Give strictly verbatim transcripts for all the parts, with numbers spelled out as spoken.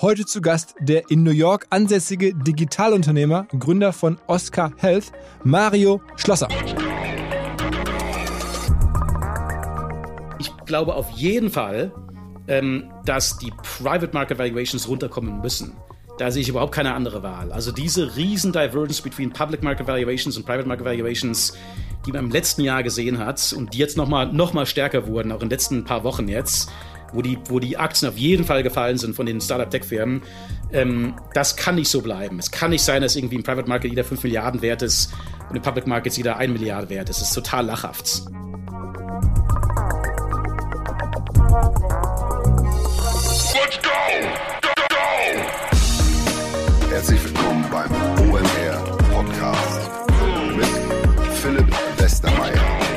Heute zu Gast der in New York ansässige Digitalunternehmer, Gründer von Oscar Health, Mario Schlosser. Ich glaube auf jeden Fall, ähm, dass die Private Market Valuations runterkommen müssen. Da sehe ich überhaupt keine andere Wahl. Also diese riesen Divergence between Public Market Valuations und Private Market Valuations, die man im letzten Jahr gesehen hat und die jetzt nochmal noch mal stärker wurden, auch in den letzten paar Wochen jetzt, wo die, wo die Aktien auf jeden Fall gefallen sind von den Startup-Tech-Firmen, ähm, das kann nicht so bleiben. Es kann nicht sein, dass irgendwie im Private Market jeder fünf Milliarden wert ist und im Public Markets jeder eine Milliarde wert ist. Das ist total lachhaft. Let's go! Go, go! Herzlich willkommen beim O M R Podcast mit Philipp Westermeier.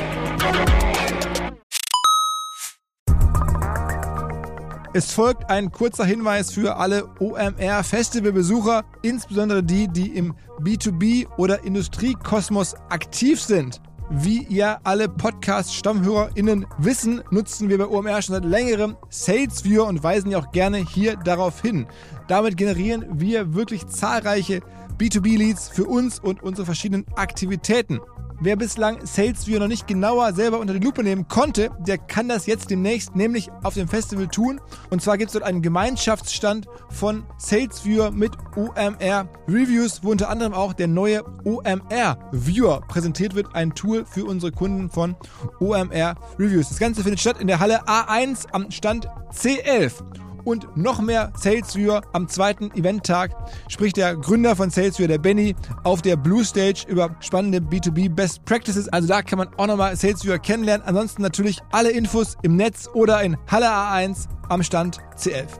Es folgt ein kurzer Hinweis für alle O M R-Festivalbesucher, insbesondere die, die im B zwei B oder Industriekosmos aktiv sind. Wie ihr alle Podcast-StammhörerInnen wissen, nutzen wir bei O M R schon seit längerem SalesViewer und weisen ja auch gerne hier darauf hin. Damit generieren wir wirklich zahlreiche B zwei B-Leads für uns und unsere verschiedenen Aktivitäten. Wer bislang SalesViewer noch nicht genauer selber unter die Lupe nehmen konnte, der kann das jetzt demnächst nämlich auf dem Festival tun. Und zwar gibt es dort einen Gemeinschaftsstand von SalesViewer mit O M R-Reviews, wo unter anderem auch der neue O M R-Viewer präsentiert wird, ein Tool für unsere Kunden von O M R-Reviews. Das Ganze findet statt in der Halle A eins am Stand C elf. Und noch mehr SalesViewer am zweiten Eventtag spricht der Gründer von SalesViewer, der Benny, auf der Blue Stage über spannende B zwei B Best Practices. Also da kann man auch nochmal SalesViewer kennenlernen. Ansonsten natürlich alle Infos im Netz oder in Halle A eins am Stand C elf.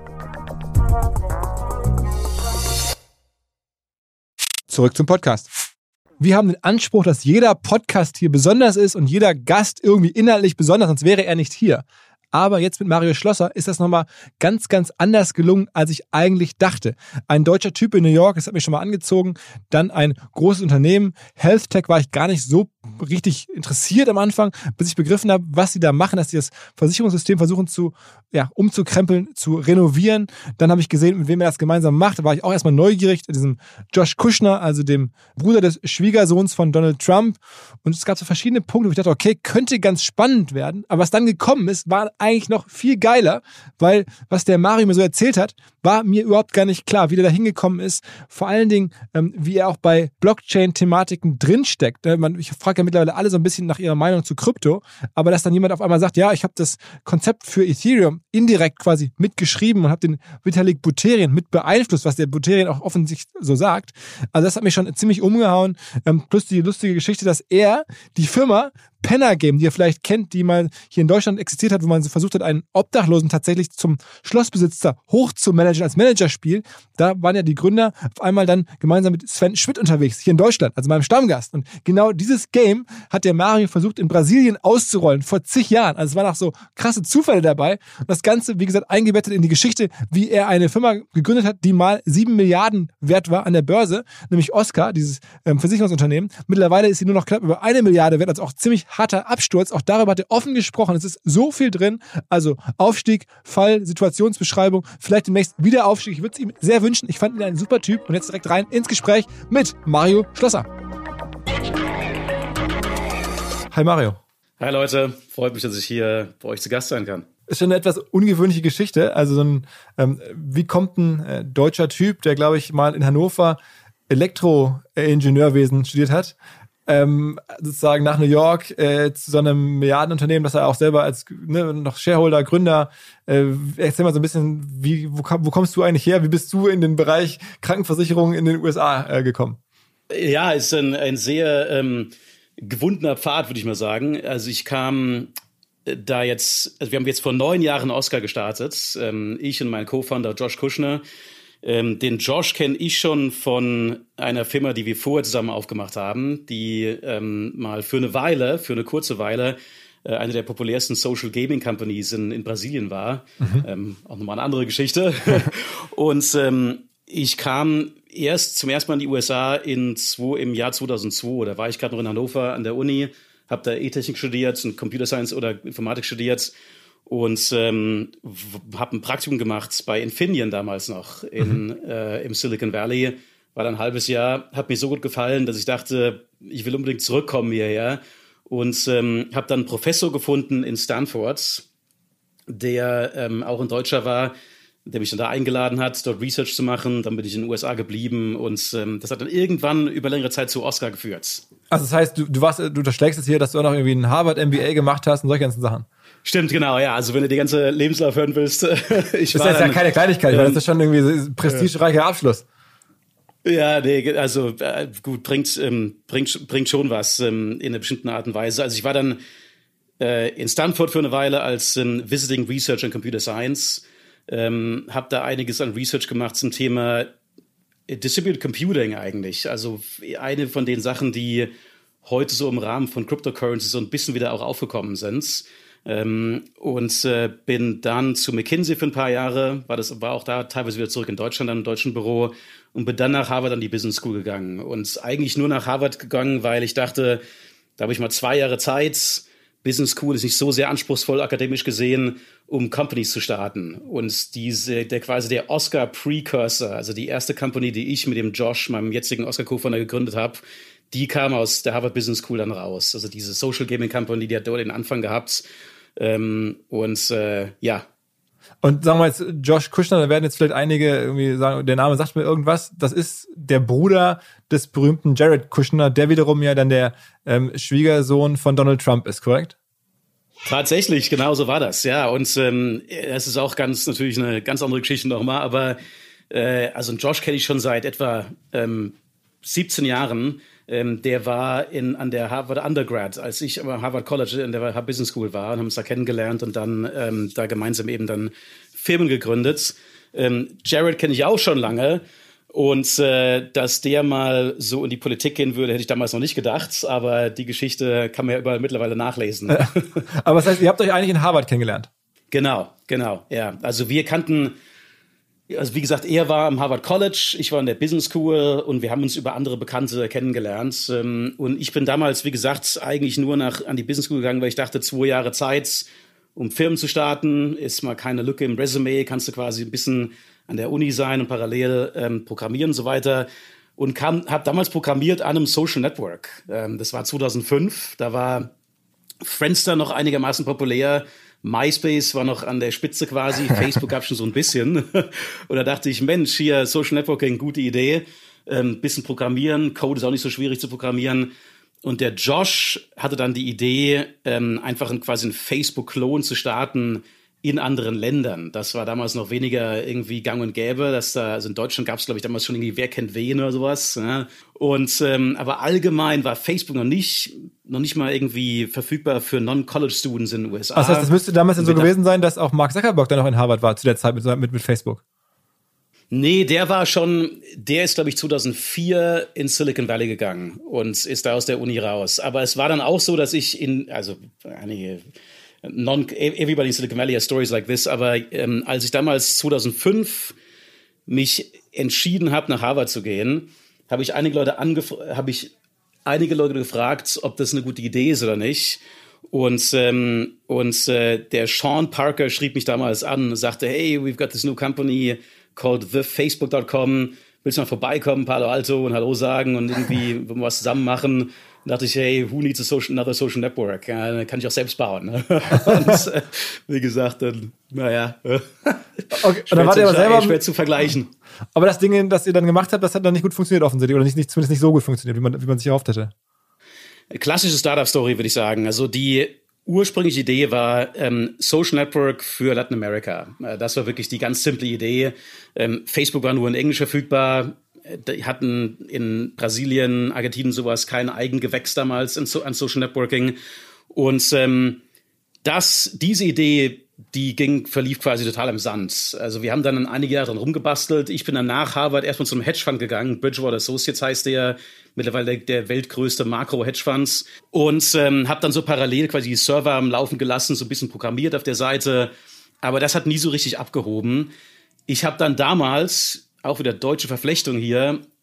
Zurück zum Podcast. Wir haben den Anspruch, dass jeder Podcast hier besonders ist und jeder Gast irgendwie inhaltlich besonders, sonst wäre er nicht hier. Aber jetzt mit Mario Schlosser ist das nochmal ganz, ganz anders gelungen, als ich eigentlich dachte. Ein deutscher Typ in New York, das hat mich schon mal angezogen. Dann ein großes Unternehmen. Health Tech war ich gar nicht so richtig interessiert am Anfang, bis ich begriffen habe, was sie da machen, dass sie das Versicherungssystem versuchen zu, ja, umzukrempeln, zu renovieren. Dann habe ich gesehen, mit wem er das gemeinsam macht. Da war ich auch erstmal neugierig, diesem Josh Kushner, also dem Bruder des Schwiegersohns von Donald Trump. Und es gab so verschiedene Punkte, wo ich dachte, okay, könnte ganz spannend werden. Aber was dann gekommen ist, war eigentlich noch viel geiler, weil was der Mario mir so erzählt hat, war mir überhaupt gar nicht klar, wie der da hingekommen ist. Vor allen Dingen, ähm, wie er auch bei Blockchain-Thematiken drinsteckt. Ich frage ja mittlerweile alle so ein bisschen nach ihrer Meinung zu Krypto, aber dass dann jemand auf einmal sagt, ja, ich habe das Konzept für Ethereum indirekt quasi mitgeschrieben und habe den Vitalik Buterin mit beeinflusst, was der Buterin auch offensichtlich so sagt. Also das hat mich schon ziemlich umgehauen. Ähm, plus die lustige Geschichte, dass er die Firma Penner Game, die ihr vielleicht kennt, die mal hier in Deutschland existiert hat, wo man versucht hat, einen Obdachlosen tatsächlich zum Schlossbesitzer hoch zu managen als Managerspiel. Da waren ja die Gründer auf einmal dann gemeinsam mit Sven Schmidt unterwegs, hier in Deutschland, also meinem Stammgast. Und genau dieses Game hat der Mario versucht, in Brasilien auszurollen, vor zig Jahren. Also es waren auch so krasse Zufälle dabei. Und das Ganze, wie gesagt, eingebettet in die Geschichte, wie er eine Firma gegründet hat, die mal sieben Milliarden wert war an der Börse, nämlich Oscar, dieses ähm, Versicherungsunternehmen. Mittlerweile ist sie nur noch knapp über eine Milliarde wert, also auch ziemlich harter Absturz. Auch darüber hat er offen gesprochen. Es ist so viel drin. Also Aufstieg, Fall, Situationsbeschreibung, vielleicht demnächst wieder Aufstieg. Ich würde es ihm sehr wünschen. Ich fand ihn einen super Typ. Und jetzt direkt rein ins Gespräch mit Mario Schlosser. Hi Mario. Hi Leute, freut mich, dass ich hier bei euch zu Gast sein kann. Ist schon eine etwas ungewöhnliche Geschichte. Also so ein, ähm, wie kommt ein äh, deutscher Typ, der glaube ich mal in Hannover Elektroingenieurwesen studiert hat, Ähm, sozusagen nach New York äh, zu so einem Milliardenunternehmen, das er auch selber als ne, noch Shareholder, Gründer, äh, erzähl mal so ein bisschen, wie wo, wo kommst du eigentlich her? Wie bist du in den Bereich Krankenversicherung in den U S A äh, gekommen? Ja, ist ein, ein sehr ähm, gewundener Pfad, würde ich mal sagen. Also ich kam da jetzt, also wir haben jetzt vor neun Jahren Oscar gestartet, ähm, ich und mein Co-Founder Josh Kushner. Ähm, den Josh kenne ich schon von einer Firma, die wir vorher zusammen aufgemacht haben, die ähm, mal für eine Weile, für eine kurze Weile, äh, eine der populärsten Social Gaming Companies in, in Brasilien war. Mhm. Ähm, auch nochmal eine andere Geschichte. Und ähm, ich kam erst zum ersten Mal in die U S A in zwei, im Jahr zweitausendzwei. Da war ich gerade noch in Hannover an der Uni, habe da E-Technik studiert und Computer Science oder Informatik studiert. und ähm, habe ein Praktikum gemacht bei Infineon damals noch in, mhm. äh, im Silicon Valley. War dann ein halbes Jahr, hat mir so gut gefallen, dass ich dachte, ich will unbedingt zurückkommen hierher. Und ähm, habe dann einen Professor gefunden in Stanford, der ähm, auch ein Deutscher war, der mich dann da eingeladen hat, dort Research zu machen. Dann bin ich in den U S A geblieben und ähm, das hat dann irgendwann über längere Zeit zu Oscar geführt. Also das heißt, du, du, warst, du unterschlägst es hier, dass du auch noch irgendwie einen Harvard-M B A gemacht hast und solche ganzen Sachen. Stimmt, genau, ja. Also wenn du die ganze Lebenslauf hören willst. ich das war ist dann, ja keine Kleinigkeit, ähm, weil das ist schon irgendwie prestigereicher Abschluss. Ja, nee, also äh, gut, bringt, ähm, bringt, bringt schon was ähm, in einer bestimmten Art und Weise. Also ich war dann äh, in Stanford für eine Weile als ähm, Visiting Researcher in Computer Science, ähm, habe da einiges an Research gemacht zum Thema Distributed Computing eigentlich. Also eine von den Sachen, die heute so im Rahmen von Cryptocurrency so ein bisschen wieder auch aufgekommen sind. Ähm, und äh, bin dann zu McKinsey für ein paar Jahre, war das war auch da teilweise wieder zurück in Deutschland, dann im deutschen Büro und bin dann nach Harvard an die Business School gegangen. Und eigentlich nur nach Harvard gegangen, weil ich dachte, da habe ich mal zwei Jahre Zeit. Business School ist nicht so sehr anspruchsvoll akademisch gesehen, um Companies zu starten. Und diese, der quasi der Oscar Precursor, also die erste Company, die ich mit dem Josh, meinem jetzigen Oscar Co-Founder, gegründet habe, die kam aus der Harvard Business School dann raus. Also diese Social Gaming Company, die hat dort den Anfang gehabt. Ähm, und äh, ja. Und sagen wir jetzt, Josh Kushner, da werden jetzt vielleicht einige irgendwie sagen, der Name sagt mir irgendwas. Das ist der Bruder des berühmten Jared Kushner, der wiederum ja dann der ähm, Schwiegersohn von Donald Trump ist, korrekt? Tatsächlich, genau so war das, ja. Und ähm, das ist auch ganz natürlich eine ganz andere Geschichte nochmal. Aber äh, also Josh kenne ich schon seit etwa ähm, siebzehn Jahren. Ähm, der war in, an der Harvard Undergrad, als ich am Harvard College in der Harvard Business School war, und haben uns da kennengelernt und dann ähm, da gemeinsam eben dann Firmen gegründet. Ähm, Jared kenne ich auch schon lange und äh, dass der mal so in die Politik gehen würde, hätte ich damals noch nicht gedacht, aber die Geschichte kann man ja überall mittlerweile nachlesen. Ja. Aber das heißt, ihr habt euch eigentlich in Harvard kennengelernt? Genau, genau, ja. Also wir kannten... Also wie gesagt, er war am Harvard College, ich war in der Business School und wir haben uns über andere Bekannte kennengelernt. Und ich bin damals, wie gesagt, eigentlich nur nach, an die Business School gegangen, weil ich dachte, zwei Jahre Zeit, um Firmen zu starten, ist mal keine Lücke im Resümee, kannst du quasi ein bisschen an der Uni sein und parallel ähm, programmieren und so weiter. Und habe damals programmiert an einem Social Network. Ähm, das war zweitausendfünf, da war Friendster noch einigermaßen populär. MySpace war noch an der Spitze quasi, Facebook gab schon so ein bisschen. Und da dachte ich, Mensch, hier Social Networking, gute Idee. Ähm, bisschen programmieren, Code ist auch nicht so schwierig zu programmieren. Und der Josh hatte dann die Idee, ähm, einfach ein, quasi einen Facebook-Klon zu starten in anderen Ländern. Das war damals noch weniger irgendwie gang und gäbe. Dass da, also in Deutschland gab es, glaube ich, damals schon irgendwie Wer kennt wen oder sowas. Ja. Und ähm, aber allgemein war Facebook noch nicht noch nicht mal irgendwie verfügbar für Non-College-Students in den U S A. Das heißt, das müsste damals so gewesen sein, dass auch Mark Zuckerberg dann noch in Harvard war zu der Zeit mit, mit, mit Facebook. Nee, der war schon, der ist, glaube ich, zweitausendvier in Silicon Valley gegangen und ist da aus der Uni raus. Aber es war dann auch so, dass ich in, also einige, non, everybody in Silicon Valley has stories like this, aber ähm, als ich damals zweitausendfünf mich entschieden habe, nach Harvard zu gehen, habe ich einige Leute angef- habe ich einige Leute gefragt, ob das eine gute Idee ist oder nicht. Und, ähm, und äh, der Sean Parker schrieb mich damals an und sagte, hey, we've got this new company called the facebook dot com. Willst du mal vorbeikommen, Palo Alto, und Hallo sagen und irgendwie was zusammen machen? Da dachte ich, hey, who needs a social, another social network? Ja, dann kann ich auch selbst bauen. Ne? Und äh, wie gesagt, dann, naja, okay, schwer, und dann wart ihr aber selber schwer zu vergleichen. Aber das Ding, das ihr dann gemacht habt, das hat dann nicht gut funktioniert offensichtlich, oder nicht, nicht zumindest nicht so gut funktioniert, wie man, wie man sich erhofft hätte. Klassische Startup-Story, würde ich sagen. Also die ursprüngliche Idee war ähm, Social Network für Latin America. Äh, das war wirklich die ganz simple Idee. Ähm, Facebook war nur in Englisch verfügbar. Die hatten in Brasilien, Argentinien sowas kein Eigengewächs damals in so, an Social Networking. Und ähm, das, diese Idee, die ging, verlief quasi total im Sand. Also wir haben dann einige Jahre dran rumgebastelt. Ich bin dann nach Harvard erstmal zu einem Hedgefonds gegangen. Bridgewater Associates heißt der, mittlerweile der, der weltgrößte Makro-Hedgefonds. Und ähm, habe dann so parallel quasi die Server am Laufen gelassen, so ein bisschen programmiert auf der Seite. Aber das hat nie so richtig abgehoben. Ich habe dann damals, auch wieder deutsche Verflechtung hier,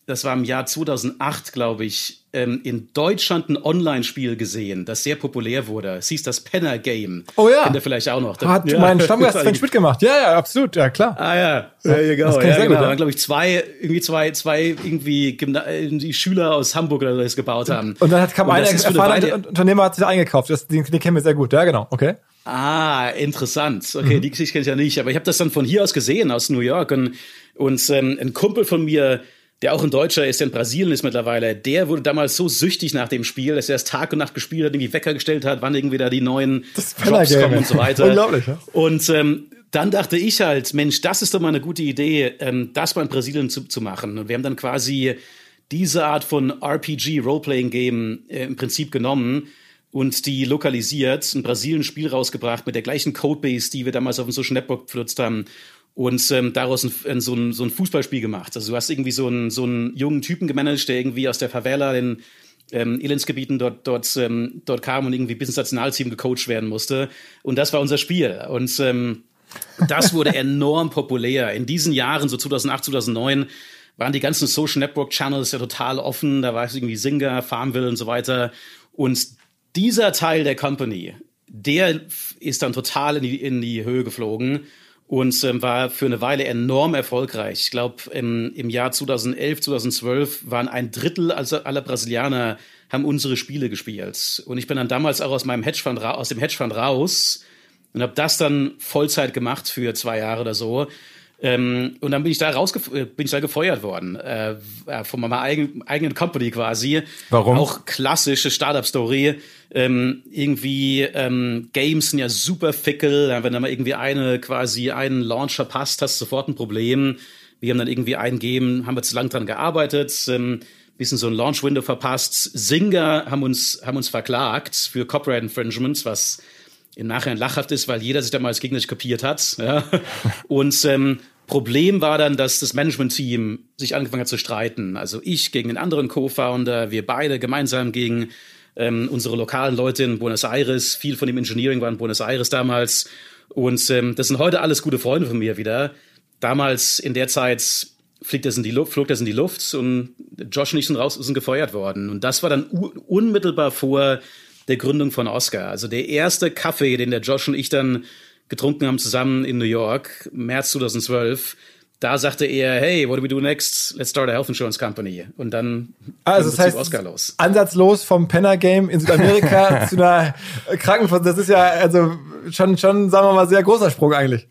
das war im Jahr zweitausendacht, glaube ich, ähm, in Deutschland ein Online-Spiel gesehen, das sehr populär wurde. Es hieß das Penner Game. Oh ja. Kennt ihr vielleicht auch noch. Hat ja. mein Stammgast Sven Schmidt gemacht. Ja, ja, absolut. Ja, klar. Ah ja, there you go. Das kenn ich ja, sehr genau. gut, ja. Da waren, glaube ich, zwei, irgendwie zwei, zwei irgendwie Gymna- die Schüler aus Hamburg oder so das gebaut haben. Und dann hat, kam Und ein das ist für eine erfahrener Weile- Unternehmer, hat sich da eingekauft. Das, den, den kennen wir sehr gut. Ja, genau. Okay. Ah, interessant. Okay, die Geschichte kenne ich ja nicht. Aber ich habe das dann von hier aus gesehen, aus New York. Und, und ähm, ein Kumpel von mir, der auch ein Deutscher ist, der in Brasilien ist mittlerweile, der wurde damals so süchtig nach dem Spiel, dass er es Tag und Nacht gespielt hat, irgendwie Wecker gestellt hat, wann irgendwie da die neuen Drops kommen und so weiter. Unglaublich, ja. Und ähm, dann dachte ich halt, Mensch, das ist doch mal eine gute Idee, ähm, das mal in Brasilien zu, zu machen. Und wir haben dann quasi diese Art von R P G, Role-Playing-Game äh, im Prinzip genommen und die lokalisiert, ein Brasilien-Spiel rausgebracht mit der gleichen Codebase, die wir damals auf dem Social Network benutzt haben. Und ähm, daraus ein, ein, so, ein, so ein Fußballspiel gemacht. Also du hast irgendwie so einen, so einen jungen Typen gemanagt, der irgendwie aus der Favela, den ähm, Elendsgebieten dort, dort, ähm, dort kam und irgendwie bis ins Nationalteam gecoacht werden musste. Und das war unser Spiel. Und ähm, das wurde enorm populär. In diesen Jahren, so zweitausendacht, zweitausendneun, waren die ganzen Social Network Channels ja total offen. Da war es irgendwie Zynga, Farmville und so weiter. Und dieser Teil der Company, der ist dann total in die, in die Höhe geflogen. Und ähm, war für eine Weile enorm erfolgreich. Ich glaube, im, im Jahr zweitausendelf, zweitausendzwölf waren ein Drittel aller Brasilianer haben unsere Spiele gespielt. Und ich bin dann damals auch aus meinem Hedgefonds ra- aus dem Hedgefonds raus und habe das dann Vollzeit gemacht für zwei Jahre oder so. Ähm, und dann bin ich da rausgef- bin ich da gefeuert worden äh, von meiner eigen- eigenen Company quasi. Warum? Auch klassische Startup-Story. Ähm, irgendwie ähm, Games sind ja super fickle. Wenn du mal irgendwie eine quasi einen Launch verpasst, hast du sofort ein Problem. Wir haben dann irgendwie ein Game, haben wir zu lang dran gearbeitet, ähm, bisschen so ein Launch-Window verpasst. Zynga haben uns haben uns verklagt für Copyright Infringements, was im Nachhinein lachhaft ist, weil jeder sich da mal als Gegner kopiert hat. Ja. Und ähm, Problem war dann, dass das Management-Team sich angefangen hat zu streiten. Also ich gegen den anderen Co-Founder, wir beide gemeinsam gegen ähm, unsere lokalen Leute in Buenos Aires. Viel von dem Engineering war in Buenos Aires damals. Und ähm, das sind heute alles gute Freunde von mir wieder. Damals in der Zeit fliegt das in die Luft, flog das in die Luft und Josh und ich sind raus, sind gefeuert worden. Und das war dann u- unmittelbar vor der Gründung von Oscar. Also der erste Kaffee, den der Josh und ich dann getrunken haben zusammen in New York, März zweitausendzwölf, da sagte er, hey, what do we do next? Let's start a health insurance company. Und dann also das heißt, Oscar los. Ansatzlos vom Penner Game in Südamerika zu einer Krankenversicherung. Das ist ja also schon, schon, sagen wir mal, sehr großer Sprung eigentlich.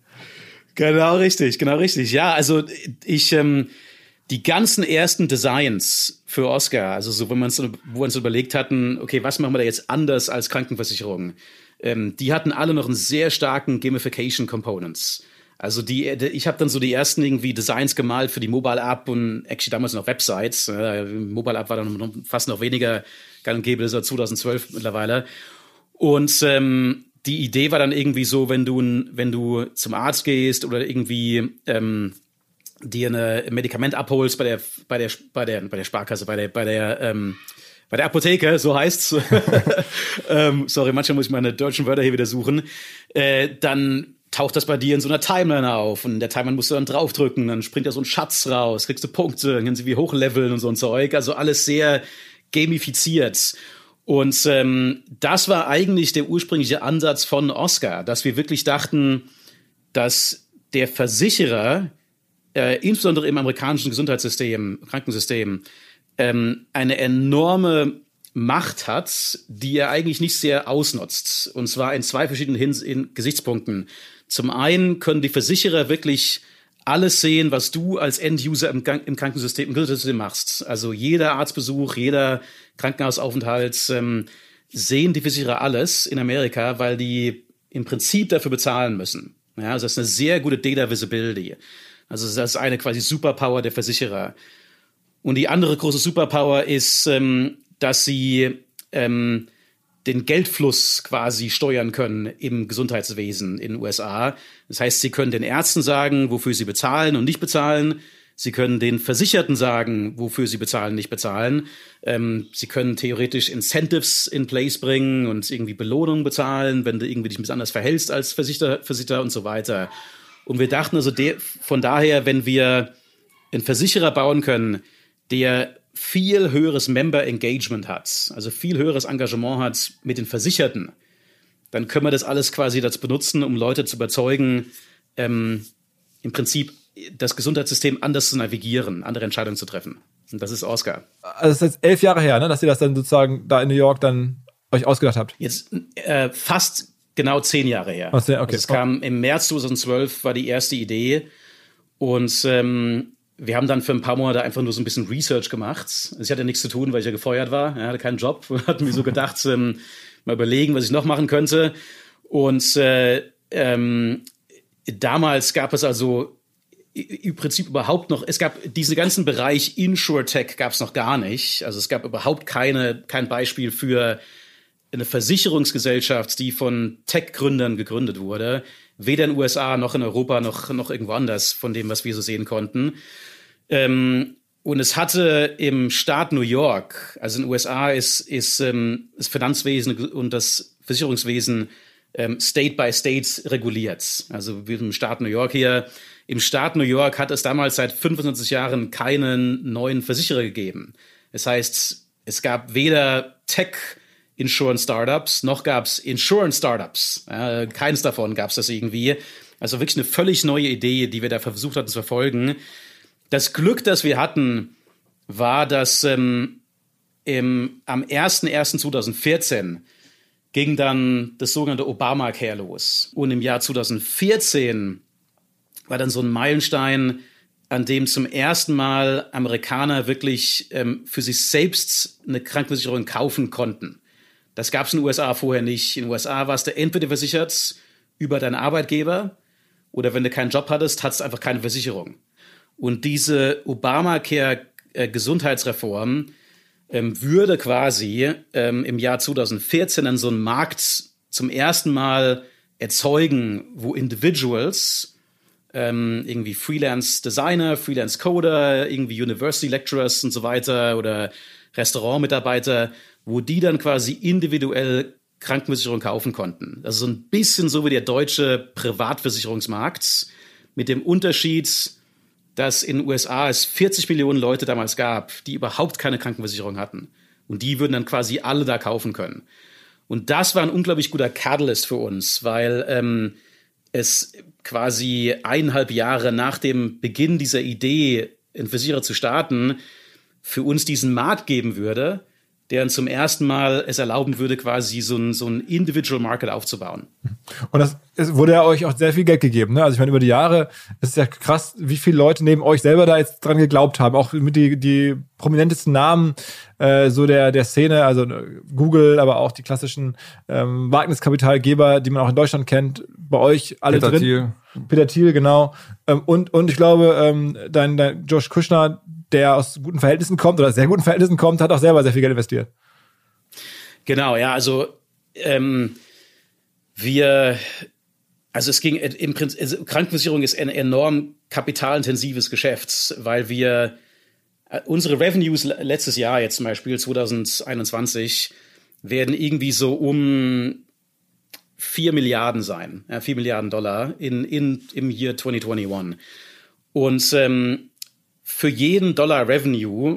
Genau richtig, genau richtig. Ja, also ich, ähm, die ganzen ersten Designs für Oscar, also so, wenn man so, wo wir uns überlegt hatten, okay, was machen wir da jetzt anders als Krankenversicherung? Ähm, die hatten alle noch einen sehr starken Gamification Components. Also die, ich habe dann so die ersten irgendwie Designs gemalt für die Mobile App und actually damals noch Websites. Äh, Mobile App war dann noch, fast noch weniger gang und gäbe, das war zweitausendzwölf mittlerweile. Und ähm, die Idee war dann irgendwie so, wenn du, wenn du zum Arzt gehst oder irgendwie ähm, dir eine ein Medikament abholst bei der, bei der, bei der, bei der Sparkasse, bei der, bei der, ähm, bei der Apotheke, so heißt's. ähm, sorry, manchmal muss ich meine deutschen Wörter hier wieder suchen. Äh, dann taucht das bei dir in so einer Timeline auf und in der Timeline musst du dann draufdrücken, dann springt da so ein Schatz raus, kriegst du Punkte, dann kannst du wie hochleveln und so ein Zeug. Also alles sehr gamifiziert. Und ähm, das war eigentlich der ursprüngliche Ansatz von Oscar, dass wir wirklich dachten, dass der Versicherer, äh, insbesondere im amerikanischen Gesundheitssystem, Krankensystem, ähm, eine enorme Macht hat, die er eigentlich nicht sehr ausnutzt. Und zwar in zwei verschiedenen Hins- in Gesichtspunkten. Zum einen können die Versicherer wirklich alles sehen, was du als End-User im, im Krankensystem, im Gesundheitssystem machst. Also jeder Arztbesuch, jeder Krankenhausaufenthalt, ähm, sehen die Versicherer alles in Amerika, weil die im Prinzip dafür bezahlen müssen. Ja, also das ist eine sehr gute Data Visibility. Also das ist eine quasi Superpower der Versicherer. Und die andere große Superpower ist, ähm, dass sie ähm, den Geldfluss quasi steuern können im Gesundheitswesen in den U S A. Das heißt, sie können den Ärzten sagen, wofür sie bezahlen und nicht bezahlen. Sie können den Versicherten sagen, wofür sie bezahlen und nicht bezahlen. Ähm, sie können theoretisch Incentives in place bringen und irgendwie Belohnungen bezahlen, wenn du irgendwie dich ein bisschen anders verhältst als Versicherer, Versicherer und so weiter. Und wir dachten also de- von daher, wenn wir einen Versicherer bauen können, der viel höheres Member Engagement hat, also viel höheres Engagement hat mit den Versicherten, dann können wir das alles quasi dazu benutzen, um Leute zu überzeugen, ähm, im Prinzip das Gesundheitssystem anders zu navigieren, andere Entscheidungen zu treffen. Und das ist Oscar. Also es ist jetzt elf Jahre her, ne, dass ihr das dann sozusagen da in New York dann euch ausgedacht habt. Jetzt äh, fast genau zehn Jahre her. Okay. Also es kam im März zweitausendzwölf, war die erste Idee. Und ähm, wir haben dann für ein paar Monate einfach nur so ein bisschen Research gemacht. Also ich hatte nichts zu tun, weil ich ja gefeuert war. Ich hatte keinen Job. Hatten mir so gedacht, ähm, mal überlegen, was ich noch machen könnte. Und äh, ähm, damals gab es also im Prinzip überhaupt noch, es gab diesen ganzen Bereich InsurTech gab es noch gar nicht. Also es gab überhaupt keine, kein Beispiel für eine Versicherungsgesellschaft, die von Tech-Gründern gegründet wurde. Weder in den U S A noch in Europa noch, noch irgendwo anders von dem, was wir so sehen konnten. Ähm, und es hatte im Staat New York, also in den U S A ist, ist ähm, das Finanzwesen und das Versicherungswesen ähm, State by State reguliert. Also wie im Staat New York hier. Im Staat New York hat es damals seit fünfundzwanzig Jahren keinen neuen Versicherer gegeben. Das heißt, es gab weder Tech-Insurance-Startups, noch gab es Insurance-Startups. Äh, keins davon gab es das irgendwie. Also wirklich eine völlig neue Idee, die wir da versucht hatten zu verfolgen. Das Glück, das wir hatten, war, dass ähm, im, am erster erster zweitausendvierzehn ging dann das sogenannte Obamacare los. Und im Jahr zweitausendvierzehn war dann so ein Meilenstein, an dem zum ersten Mal Amerikaner wirklich ähm, für sich selbst eine Krankenversicherung kaufen konnten. Das gab es in den U S A vorher nicht. In den U S A warst du entweder versichert über deinen Arbeitgeber oder wenn du keinen Job hattest, hattest du einfach keine Versicherung. Und diese Obamacare-Gesundheitsreform ähm, würde quasi ähm, im Jahr zweitausendvierzehn dann so einen Markt zum ersten Mal erzeugen, wo Individuals Ähm, irgendwie Freelance-Designer, Freelance-Coder, irgendwie University-Lecturers und so weiter oder Restaurantmitarbeiter, wo die dann quasi individuell Krankenversicherung kaufen konnten. Also so ein bisschen so wie der deutsche Privatversicherungsmarkt mit dem Unterschied, dass in den U S A es vierzig Millionen Leute damals gab, die überhaupt keine Krankenversicherung hatten. Und die würden dann quasi alle da kaufen können. Und das war ein unglaublich guter Catalyst für uns, weil ähm, es quasi eineinhalb Jahre nach dem Beginn dieser Idee, einen Versicherer zu starten, für uns diesen Markt geben würde, der uns zum ersten Mal es erlauben würde, quasi so ein, so ein Individual Market aufzubauen. Und das es wurde ja euch auch sehr viel Geld gegeben, ne? Also ich meine, über die Jahre ist es ja krass, wie viele Leute neben euch selber da jetzt dran geglaubt haben. Auch mit die, die prominentesten Namen äh, so der, der Szene, also Google, aber auch die klassischen ähm, Wagniskapitalgeber, die man auch in Deutschland kennt, bei euch alle Peter drin. Thiel. Peter Thiel, genau. Ähm, und, und ich glaube, ähm, dein, dein Josh Kushner, der aus guten Verhältnissen kommt oder sehr guten Verhältnissen kommt, hat auch selber sehr viel Geld investiert. Genau, ja, also ähm, wir, also es ging im Prinzip, also Krankenversicherung ist ein enorm kapitalintensives Geschäft, weil wir unsere Revenues letztes Jahr jetzt zum Beispiel zwanzig einundzwanzig werden irgendwie so um vier Milliarden sein, ja, vier Milliarden Dollar in, in, im Jahr zwanzig einundzwanzig. Und ähm, für jeden Dollar Revenue,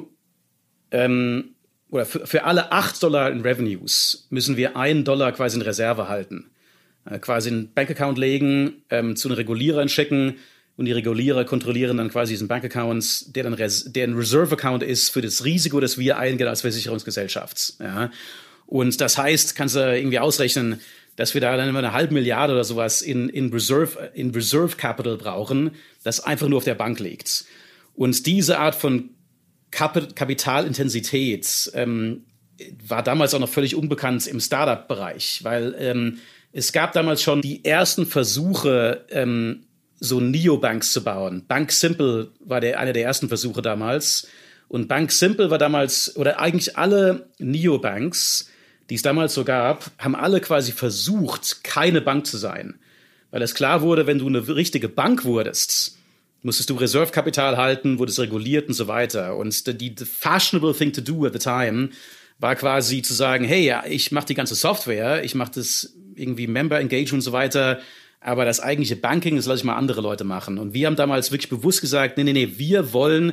ähm, oder für, für alle acht Dollar in Revenues müssen wir einen Dollar quasi in Reserve halten. Äh, quasi in einen Bankaccount legen, ähm, zu den Regulierern schicken und die Regulierer kontrollieren dann quasi diesen Bankaccount, der dann Res- der ein Reserve-Account ist für das Risiko, das wir eingehen als Versicherungsgesellschaft. Ja. Und das heißt, kannst du irgendwie ausrechnen, dass wir da dann immer eine halbe Milliarde oder sowas in, in Reserve, in Reserve Capital brauchen, das einfach nur auf der Bank liegt. Und diese Art von Kap- Kapitalintensität ähm, war damals auch noch völlig unbekannt im Startup-Bereich, weil ähm, es gab damals schon die ersten Versuche, ähm, so Neobanks zu bauen. Bank Simple war der, einer der ersten Versuche damals. Und Bank Simple war damals, oder eigentlich alle Neobanks, die es damals so gab, haben alle quasi versucht, keine Bank zu sein. Weil es klar wurde, wenn du eine richtige Bank wurdest, musstest du Reservekapital halten, wurdest reguliert und so weiter. Und die the fashionable thing to do at the time war quasi zu sagen, hey, ja, ich mache die ganze Software, ich mache das irgendwie Member Engagement und so weiter, aber das eigentliche Banking, das lasse ich mal andere Leute machen. Und wir haben damals wirklich bewusst gesagt, nee, nee, nee, wir wollen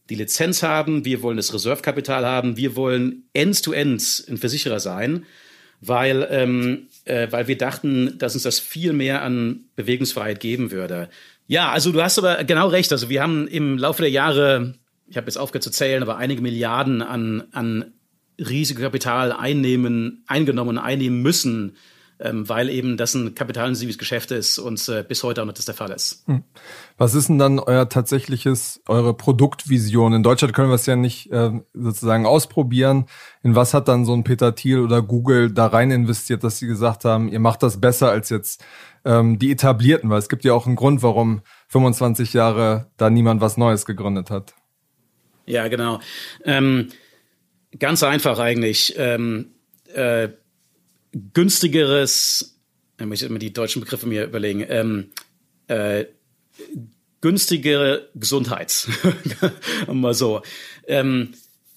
die Lizenz haben, wir wollen das Reserve-Kapital haben, wir wollen End-to-End ein Versicherer sein, weil, ähm, äh, weil wir dachten, dass uns das viel mehr an Bewegungsfreiheit geben würde. Ja, also du hast aber genau recht. Also wir haben im Laufe der Jahre, ich habe jetzt aufgehört zu zählen, aber einige Milliarden an, an Risikokapital einnehmen, eingenommen, einnehmen müssen, ähm, weil eben das ein kapitalintensives Geschäft ist und äh, bis heute auch noch das der Fall ist. Was ist denn dann euer tatsächliches, eure Produktvision? In Deutschland können wir es ja nicht äh, sozusagen ausprobieren. In was hat dann so ein Peter Thiel oder Google da rein investiert, dass sie gesagt haben, ihr macht das besser als jetzt ähm, die Etablierten? Weil es gibt ja auch einen Grund, warum fünfundzwanzig Jahre da niemand was Neues gegründet hat. Ja, genau. Ähm, ganz einfach eigentlich. Ähm, äh, günstigeres, ich muss immer die deutschen Begriffe mir überlegen, ähm, äh, günstigere Gesundheit. Mal so. Ähm,